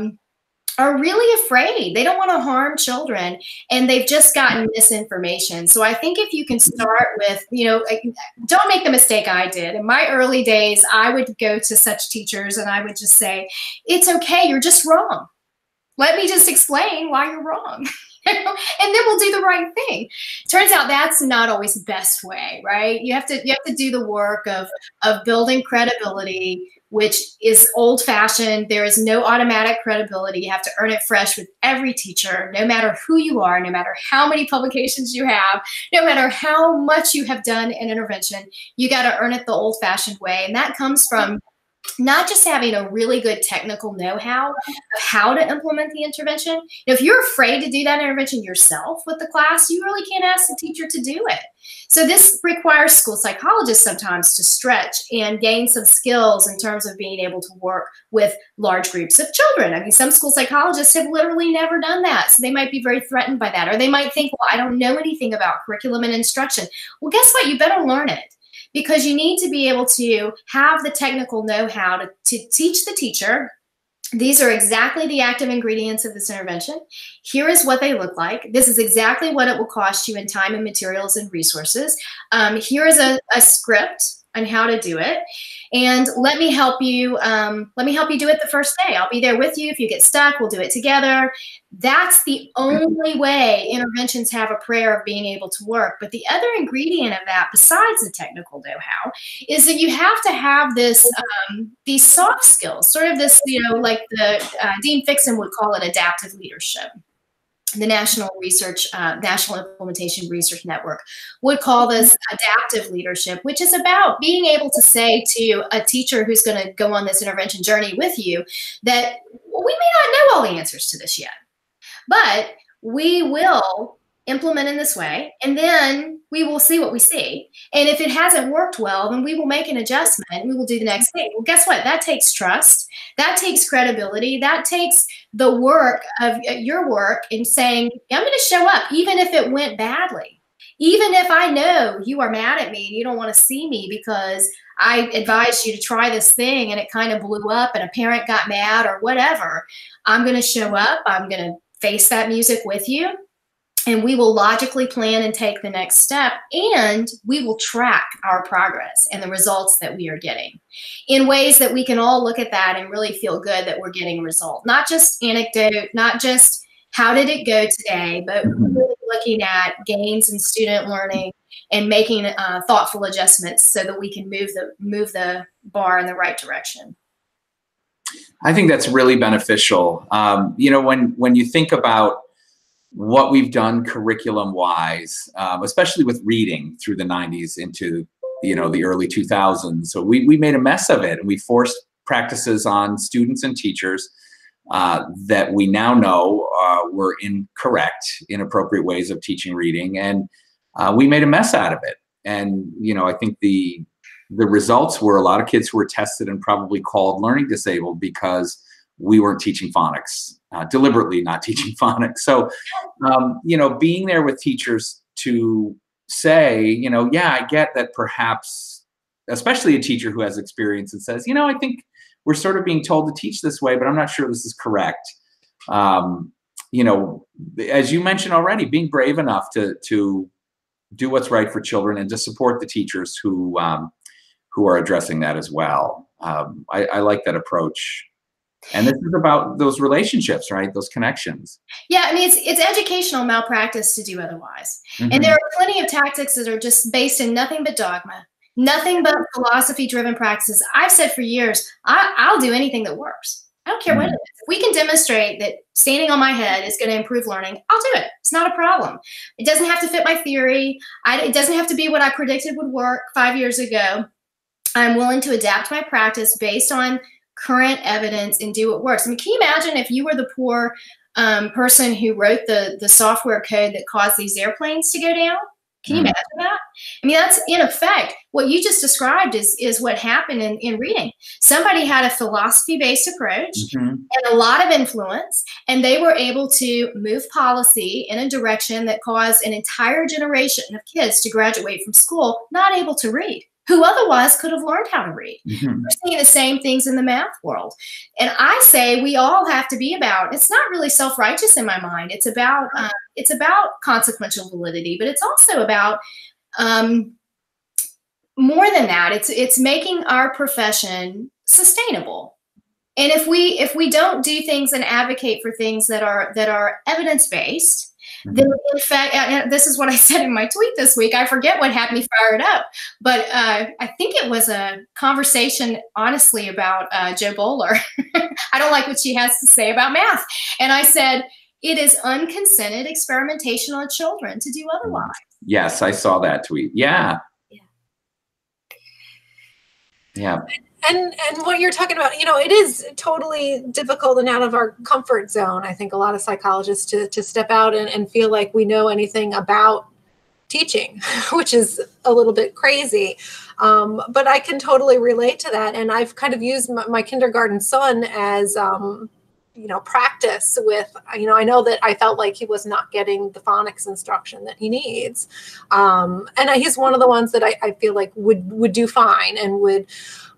are really afraid. They don't want to harm children, and they've just gotten misinformation. So I think if you can start with, you know, don't make the mistake I did. In my early days, I would go to such teachers and I would just say, it's okay, you're just wrong. Let me just explain why you're wrong. And then we'll do the right thing. Turns out that's not always the best way, right? You have to do the work of building credibility, which is old-fashioned. There is no automatic credibility. You have to earn it fresh with every teacher, no matter who you are, no matter how many publications you have, no matter how much you have done in intervention. You got to earn it the old-fashioned way, and that comes from not just having a really good technical know-how of how to implement the intervention. If you're afraid to do that intervention yourself with the class, you really can't ask the teacher to do it. So this requires school psychologists sometimes to stretch and gain some skills in terms of being able to work with large groups of children. I mean, some school psychologists have literally never done that. So they might be very threatened by that. Or they might think, well, I don't know anything about curriculum and instruction. Well, guess what? You better learn it. Because you need to be able to have the technical know-how to teach the teacher, these are exactly the active ingredients of this intervention. Here is what they look like. This is exactly what it will cost you in time and materials and resources. Here is a script on how to do it. And let me help you do it the first day. I'll be there with you. If you get stuck, we'll do it together. That's the only way interventions have a prayer of being able to work. But the other ingredient of that, besides the technical know-how, is that you have to have this, these soft skills, sort of this, you know, like the Dean Fixon would call it adaptive leadership. The National Implementation Research Network would call this adaptive leadership, which is about being able to say to a teacher who's going to go on this intervention journey with you that we may not know all the answers to this yet, but we will implement in this way, and then we will see what we see. And if it hasn't worked well, then we will make an adjustment and we will do the next thing. Well, guess what? That takes trust. That takes credibility. That takes the work of your work in saying, I'm going to show up even if it went badly. Even if I know you are mad at me and you don't want to see me because I advised you to try this thing and it kind of blew up and a parent got mad or whatever, I'm going to show up. I'm going to face that music with you. And we will logically plan and take the next step, and we will track our progress and the results that we are getting in ways that we can all look at that and really feel good that we're getting a result. Not just anecdote, not just how did it go today, but really looking at gains in student learning and making thoughtful adjustments so that we can move the bar in the right direction. I think that's really beneficial. You know, when you think about what we've done curriculum-wise, especially with reading through the 90s into, you know, the early 2000s. So we made a mess of it, and we forced practices on students and teachers that we now know were incorrect, inappropriate ways of teaching reading, and we made a mess out of it. And I think the results were a lot of kids who were tested and probably called learning disabled because we weren't teaching phonics, deliberately not teaching phonics. So, being there with teachers to say, yeah, I get that perhaps, especially a teacher who has experience and says, I think we're sort of being told to teach this way, but I'm not sure this is correct. As you mentioned already, being brave enough to do what's right for children and to support the teachers who are addressing that as well. I like that approach. And this is about those relationships, right? Those connections. Yeah, I mean, it's educational malpractice to do otherwise. Mm-hmm. And there are plenty of tactics that are just based in nothing but dogma, nothing but philosophy-driven practices. I've said for years, I'll do anything that works. I don't care what it is. If we can demonstrate that standing on my head is going to improve learning, I'll do it. It's not a problem. It doesn't have to fit my theory. It doesn't have to be what I predicted would work 5 years ago. I'm willing to adapt my practice based on current evidence and do what works. I mean, can you imagine if you were the poor person who wrote the software code that caused these airplanes to go down? Can you imagine that? I mean, that's in effect what you just described is what happened in reading. Somebody had a philosophy-based approach and a lot of influence, and they were able to move policy in a direction that caused an entire generation of kids to graduate from school not able to read, who otherwise could have learned how to read. We're seeing the same things in the math world. And I say we all have to be about, it's not really self-righteous in my mind. It's about consequential validity, but it's also about more than that. It's making our profession sustainable. And if we don't do things and advocate for things that are evidence-based, then in fact, this is what I said in my tweet this week. I forget what had me fired up, but I think it was a conversation, honestly, about Jo Boaler. I don't like what she has to say about math. And I said, it is unconsented experimentation on children to do otherwise. Yes, I saw that tweet. Yeah. And what you're talking about, it is totally difficult and out of our comfort zone. I think a lot of psychologists to step out and feel like we know anything about teaching, which is a little bit crazy. But I can totally relate to that. And I've kind of used my kindergarten son as, practice with, I know that I felt like he was not getting the phonics instruction that he needs. And he's one of the ones that I feel like would do fine and would,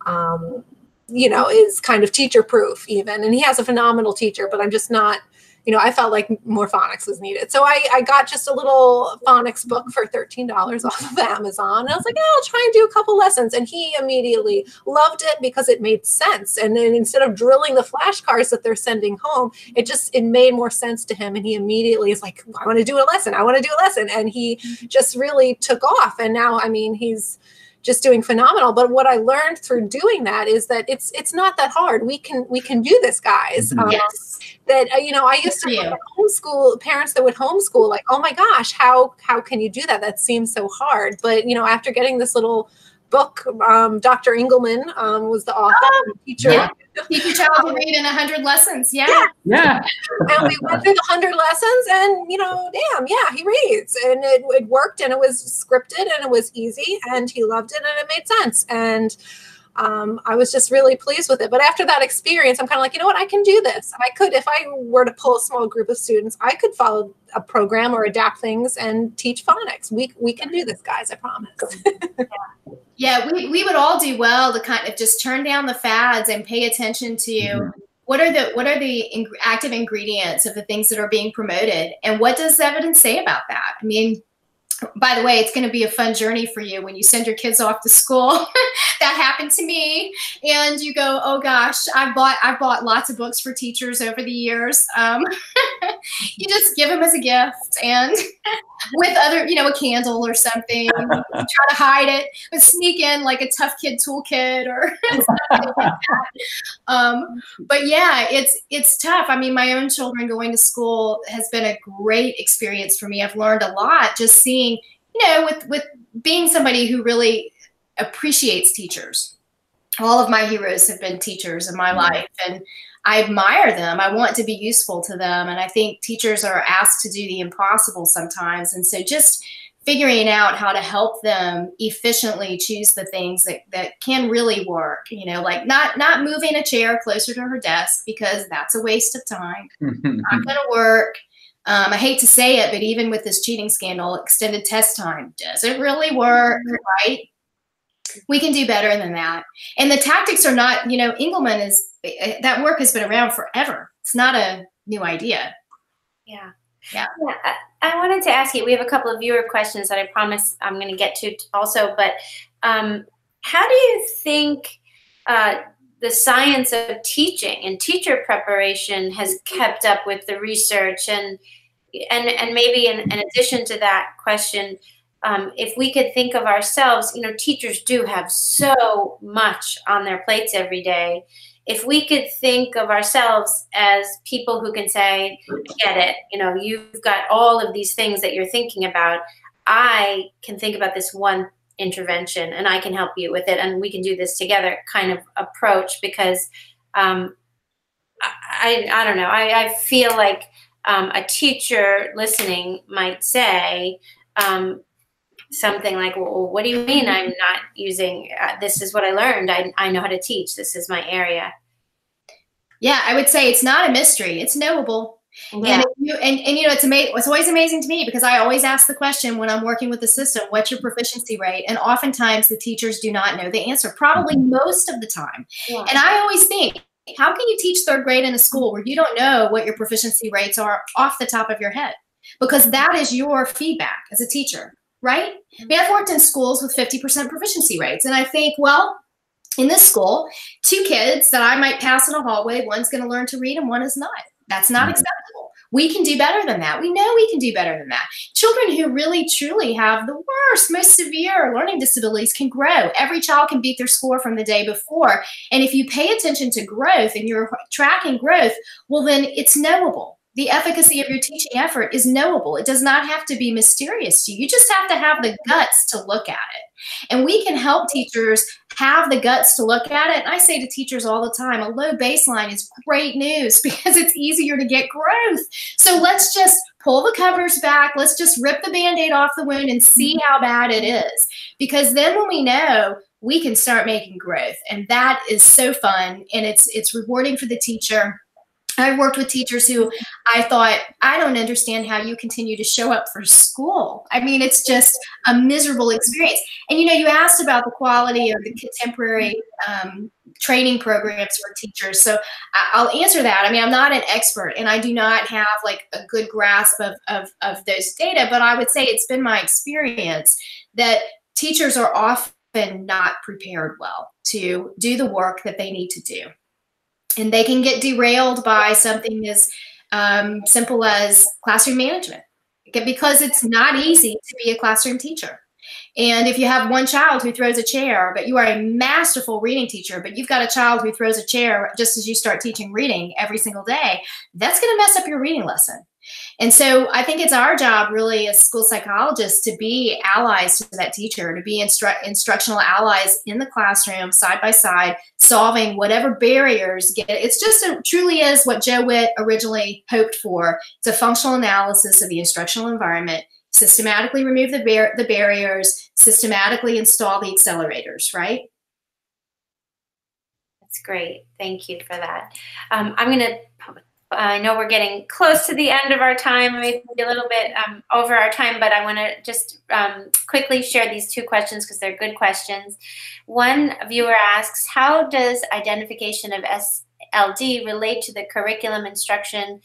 is kind of teacher proof even. And he has a phenomenal teacher, but I'm just not, I felt like more phonics was needed. So I got just a little phonics book for $13 off of Amazon. And I was like, I'll try and do a couple lessons. And he immediately loved it because it made sense. And then instead of drilling the flashcards that they're sending home, it made more sense to him. And he immediately is like, I want to do a lesson. I want to do a lesson. And he just really took off. And now, he's just doing phenomenal. But what I learned through doing that is that it's not that hard. We can do this, guys. Yes. That I used to homeschool parents that would homeschool, like, oh my gosh, how can you do that? That seems so hard. But after getting this little book, Dr. Engelman was the author, teacher. Yeah. Teach your child to read in 100 lessons. Yeah. And we went through the 100 lessons, and he reads, and it worked, and it was scripted, and it was easy, and he loved it, and it made sense, and I was just really pleased with it. But after that experience, I'm kind of like, I can do this. I could, if I were to pull a small group of students, I could follow a program or adapt things and teach phonics. We can do this, guys. I promise. Yeah, we would all do well to kind of just turn down the fads and pay attention to what are the active ingredients of the things that are being promoted, and what does the evidence say about that? By the way, it's going to be a fun journey for you when you send your kids off to school. That happened to me, and you go, oh gosh, I've bought lots of books for teachers over the years. You just give them as a gift, and with other, a candle or something. Try to hide it, but sneak in like a tough kid toolkit or something like that. But yeah, it's tough. My own children going to school has been a great experience for me. I've learned a lot just seeing, with being somebody who really appreciates teachers. all of my heroes have been teachers in my life, and I admire them. I want to be useful to them. And I think teachers are asked to do the impossible sometimes. And so just figuring out how to help them efficiently choose the things that can really work, you know, like not moving a chair closer to her desk, because that's a waste of time. Not going to work. I hate to say it, but even with this cheating scandal, extended test time doesn't really work, right? We can do better than that. And the tactics are not, you know, Engelman that work has been around forever. It's not a new idea. Yeah. I wanted to ask you, we have a couple of viewer questions that I promise I'm going to get to also, but how do you think the science of teaching and teacher preparation has kept up with the research? And maybe in addition to that question, if we could think of ourselves, you know, teachers do have so much on their plates every day. If we could think of ourselves as people who can say, get it, you know, you've got all of these things that you're thinking about. I can think about this one intervention and I can help you with it, and we can do this together kind of approach, because I don't know, I feel like a teacher listening might say, something like, well, what do you mean I'm not using, this is what I learned. I know how to teach. This is my area. Yeah, I would say it's not a mystery. It's knowable. Yeah. And you know, it's always amazing to me, because I always ask the question when I'm working with the system, what's your proficiency rate? And oftentimes the teachers do not know the answer, probably most of the time. Yeah. And I always think, how can you teach third grade in a school where you don't know what your proficiency rates are off the top of your head? Because that is your feedback as a teacher. Right? I mean, I've worked in schools with 50% proficiency rates, and I think, well, in this school, 2 kids that I might pass in a hallway, one's going to learn to read and one is not. That's not acceptable. We can do better than that. We know we can do better than that. Children who really, truly have the worst, most severe learning disabilities can grow. Every child can beat their score from the day before. And if you pay attention to growth and you're tracking growth, well, then it's knowable. The efficacy of your teaching effort is knowable. It does not have to be mysterious to you. You just have to have the guts to look at it. And we can help teachers have the guts to look at it. And I say to teachers all the time, a low baseline is great news, because it's easier to get growth. So let's just pull the covers back. Let's just rip the Band-Aid off the wound and see how bad it is. Because then when we know, we can start making growth. And that is so fun. And it's rewarding for the teacher. I've worked with teachers who I thought, I don't understand how you continue to show up for school. I mean, it's just a miserable experience. And, you know, you asked about the quality of the contemporary training programs for teachers. So I'll answer that. I mean, I'm not an expert and I do not have like a good grasp of those data, but I would say it's been my experience that teachers are often not prepared well to do the work that they need to do. And they can get derailed by something as simple as classroom management, because it's not easy to be a classroom teacher. And if you have one child who throws a chair, but you are a masterful reading teacher, but you've got a child who throws a chair just as you start teaching reading every single day, that's going to mess up your reading lesson. And so I think it's our job really as school psychologists to be allies to that teacher, to be instructional allies in the classroom, side by side, solving whatever barriers get. It's just truly is what Joe Witt originally hoped for. It's a functional analysis of the instructional environment, systematically remove the barriers, systematically install the accelerators, right? That's great. Thank you for that. I know we're getting close to the end of our time, maybe a little bit over our time, but I want to just quickly share these 2 questions because they're good questions. One viewer asks, how does identification of SLD relate to the curriculum instruction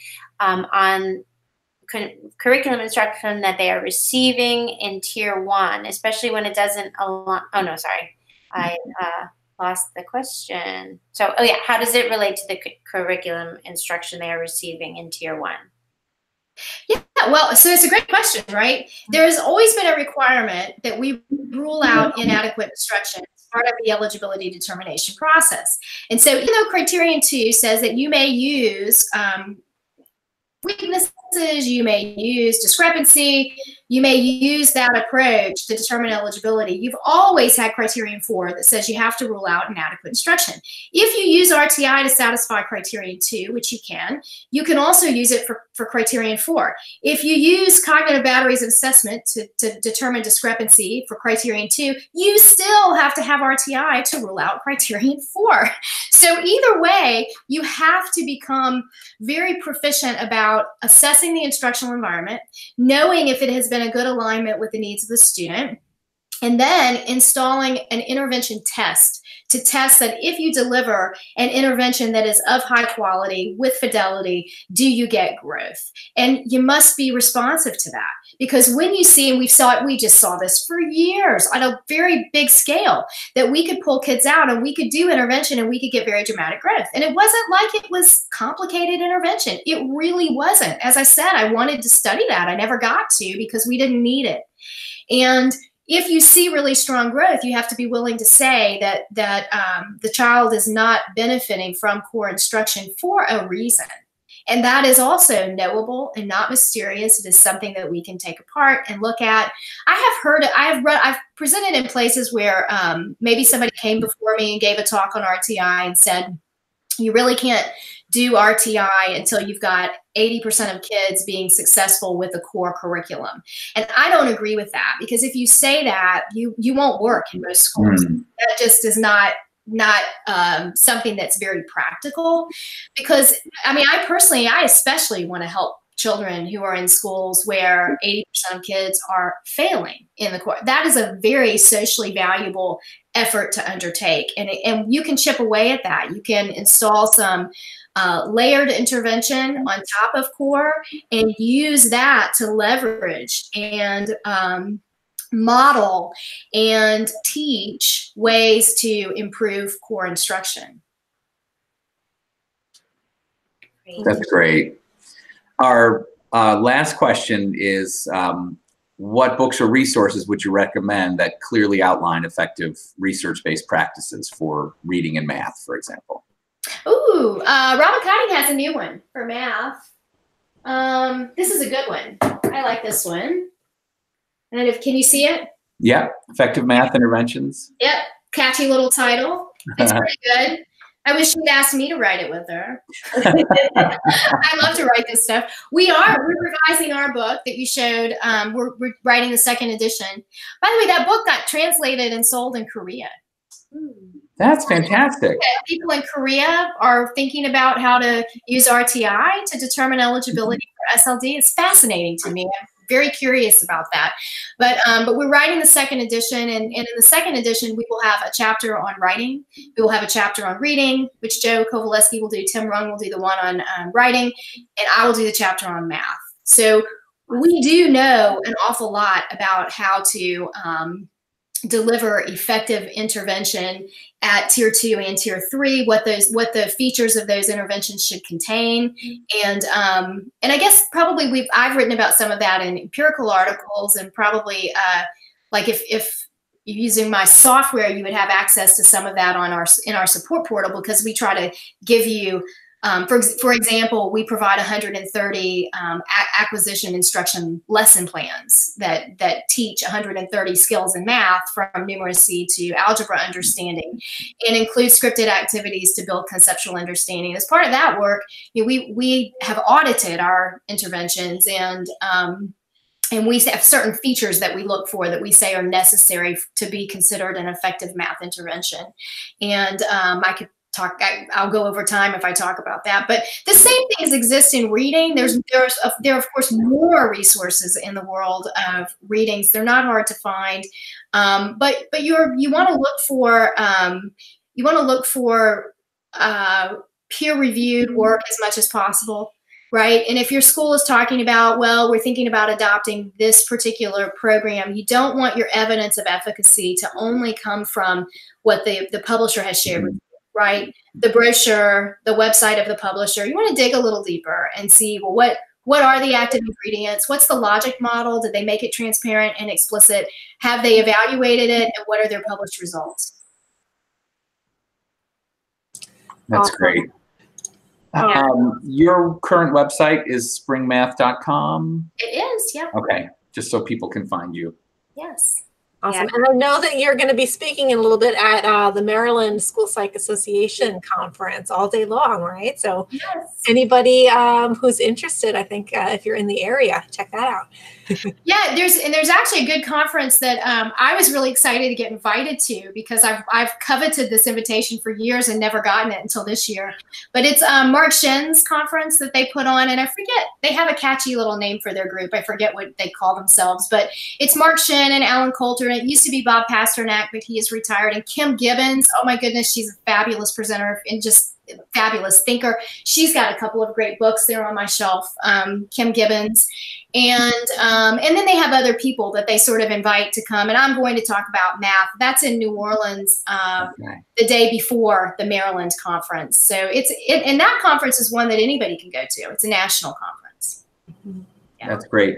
curriculum instruction that they are receiving in Tier 1, especially when it doesn't align? Oh, no, sorry. I lost the question. So, oh yeah, how does it relate to the curriculum instruction they are receiving in Tier 1? Yeah, well, so it's a great question, right? There has always been a requirement that we rule out inadequate instruction as part of the eligibility determination process. And so even though Criterion 2 says that you may use weaknesses, you may use discrepancy, you may use that approach to determine eligibility. You've always had criterion 4 that says you have to rule out inadequate instruction. If you use RTI to satisfy criterion 2, which you can also use it for criterion 4. If you use cognitive batteries of assessment to determine discrepancy for criterion 2, you still have to have RTI to rule out criterion 4. So either way, you have to become very proficient about assessing the instructional environment, knowing if it has been a good alignment with the needs of the student, and then installing an intervention test to test that if you deliver an intervention that is of high quality with fidelity, do you get growth? And you must be responsive to that, because when you see, and we just saw this for years on a very big scale, that we could pull kids out and we could do intervention and we could get very dramatic growth. And it wasn't like it was complicated intervention. It really wasn't. As I said, I wanted to study that. I never got to because we didn't need it. And if you see really strong growth, you have to be willing to say that the child is not benefiting from core instruction for a reason. And that is also knowable and not mysterious. It is something that we can take apart and look at. I've presented in places where maybe somebody came before me and gave a talk on RTI and said, you really can't do RTI until you've got 80% of kids being successful with the core curriculum. And I don't agree with that, because if you say that, you won't work in most schools. That just is not something that's very practical, because I especially want to help children who are in schools where 80% of kids are failing in the core. That is a very socially valuable effort to undertake. And you can chip away at that. You can install some layered intervention on top of core and use that to leverage and model and teach ways to improve core instruction. That's great. Our last question is, what books or resources would you recommend that clearly outline effective research-based practices for reading and math, for example? Ooh, Robert Keating has a new one for math. This is a good one. I like this one. And can you see it? Yeah, Effective Math Interventions. Yep, catchy little title. It's pretty good. I wish she'd asked me to write it with her. I love to write this stuff. We're revising our book that you showed. We're writing the second edition. By the way, that book got translated and sold in Korea. That's fantastic. People in Korea are thinking about how to use RTI to determine eligibility for SLD. It's fascinating to me. I'm very curious about that. But we're writing the second edition, and in the second edition, we will have a chapter on writing. We will have a chapter on reading, which Joe Kowaleski will do. Tim Rung will do the one on writing, and I will do the chapter on math. So we do know an awful lot about how to deliver effective intervention at tier 2 and tier 3, what the features of those interventions should contain. And I guess probably I've written about some of that in empirical articles, and probably like if you're using my software, you would have access to some of that in our support portal, because we try to give you for example, we provide 130 acquisition instruction lesson plans that teach 130 skills in math, from numeracy to algebra understanding, and include scripted activities to build conceptual understanding. As part of that work, we have audited our interventions, and we have certain features that we look for that we say are necessary to be considered an effective math intervention. And I'll go over time if I talk about that, but the same things exist in reading. There are of course more resources in the world of readings. They're not hard to find, but you want to look for peer-reviewed work as much as possible, right? And if your school is talking about, well, we're thinking about adopting this particular program, you don't want your evidence of efficacy to only come from what the publisher has shared with you. Right? The brochure, the website of the publisher. You want to dig a little deeper and see, well, what are the active ingredients? What's the logic model? Did they make it transparent and explicit? Have they evaluated it? And what are their published results? That's great. Your current website is springmath.com? It is, yeah. Okay. just so people can find you. Yes. Awesome. Yeah. And I know that you're going to be speaking in a little bit at the Maryland School Psych Association conference all day long, right? So Yes. anybody who's interested, I think if you're in the area, check that out. Yeah, there's actually a good conference that I was really excited to get invited to, because I've coveted this invitation for years and never gotten it until this year. But it's Mark Shin's conference that they put on, and I forget, they have a catchy little name for their group. I forget what they call themselves, but it's Mark Shin and Alan Coulter, and it used to be Bob Pasternak, but he is retired, and Kim Gibbons. Oh my goodness, she's a fabulous presenter and just fabulous thinker. She's got a couple of great books there on my shelf, Kim Gibbons. And then they have other people that they sort of invite to come. And I'm going to talk about math. That's in New Orleans the day before the Maryland conference. So and that conference is one that anybody can go to. It's a national conference. Yeah. That's great.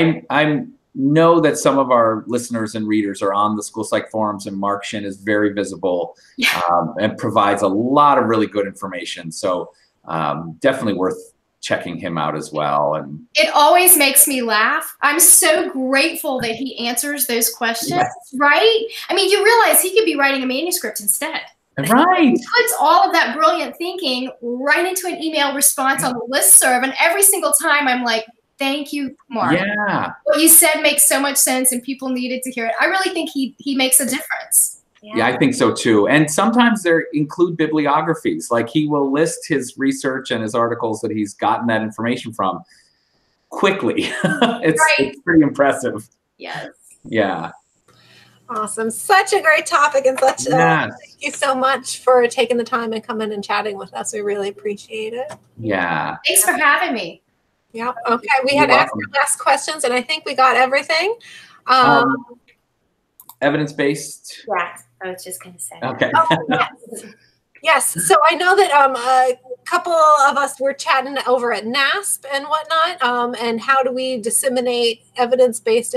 I know that some of our listeners and readers are on the School Psych forums, and Mark Shin is very visible and provides a lot of really good information. So definitely worth checking him out as well. And it always makes me laugh. I'm so grateful that he answers those questions, right? I mean, you realize he could be writing a manuscript instead. Right. He puts all of that brilliant thinking right into an email response on the listserv, and every single time I'm like, thank you, Mark. Yeah. What you said makes so much sense, and people needed to hear it. I really think he makes a difference. Yeah, I think so too. And sometimes there include bibliographies. Like he will list his research and his articles that he's gotten that information from quickly. It's pretty impressive. Yes. Yeah. Awesome. Such a great topic, and such thank you so much for taking the time and coming and chatting with us. We really appreciate it. Yeah. Thanks for having me. Yeah. Okay. We had asked our last questions, and I think we got everything. Evidence-based? Yeah, I was just going to say. Okay. Yes. So I know that a couple of us were chatting over at NASP and whatnot, and how do we disseminate evidence-based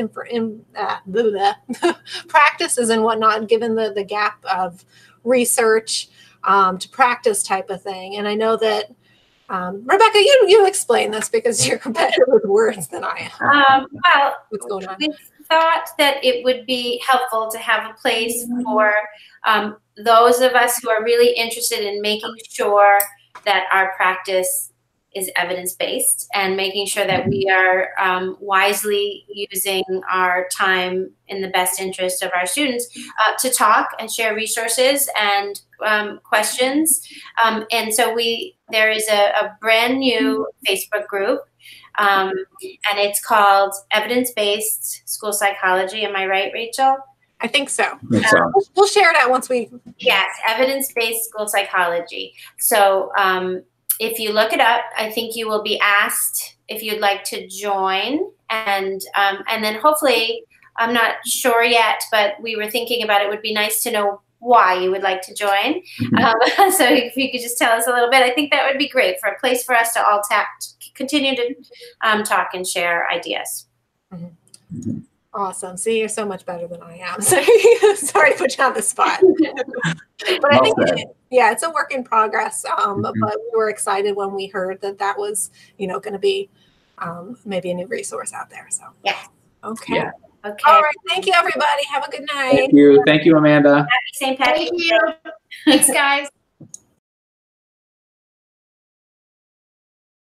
practices and whatnot, given the gap of research to practice type of thing. And I know that, Rebecca, you explain this because you're better with words than I am. Well, what's going on? We thought that it would be helpful to have a place for those of us who are really interested in making sure that our practice is evidence-based and making sure that we are wisely using our time in the best interest of our students to talk and share resources and questions. And so there is a brand new Facebook group, and it's called Evidence-Based School Psychology. Am I right, Rachel? I think so. We'll share that once we. Yes, Evidence-Based School Psychology. So if you look it up, I think you will be asked if you'd like to join, and then hopefully, I'm not sure yet, but we were thinking about it would be nice to know why you would like to join. So if you could just tell us a little bit, I think that would be great for a place for us to all continue to talk and share ideas. Mm-hmm. Awesome. See, you're so much better than I am. So sorry to put you on the spot. But I think, it's a work in progress. But we were excited when we heard that was, going to be maybe a new resource out there. So yeah. Okay. Yeah. Okay. All right. Thank you, everybody. Have a good night. Thank you. Thank you, Amanda. Happy St. Patrick's Day. Thank you. Thanks, guys.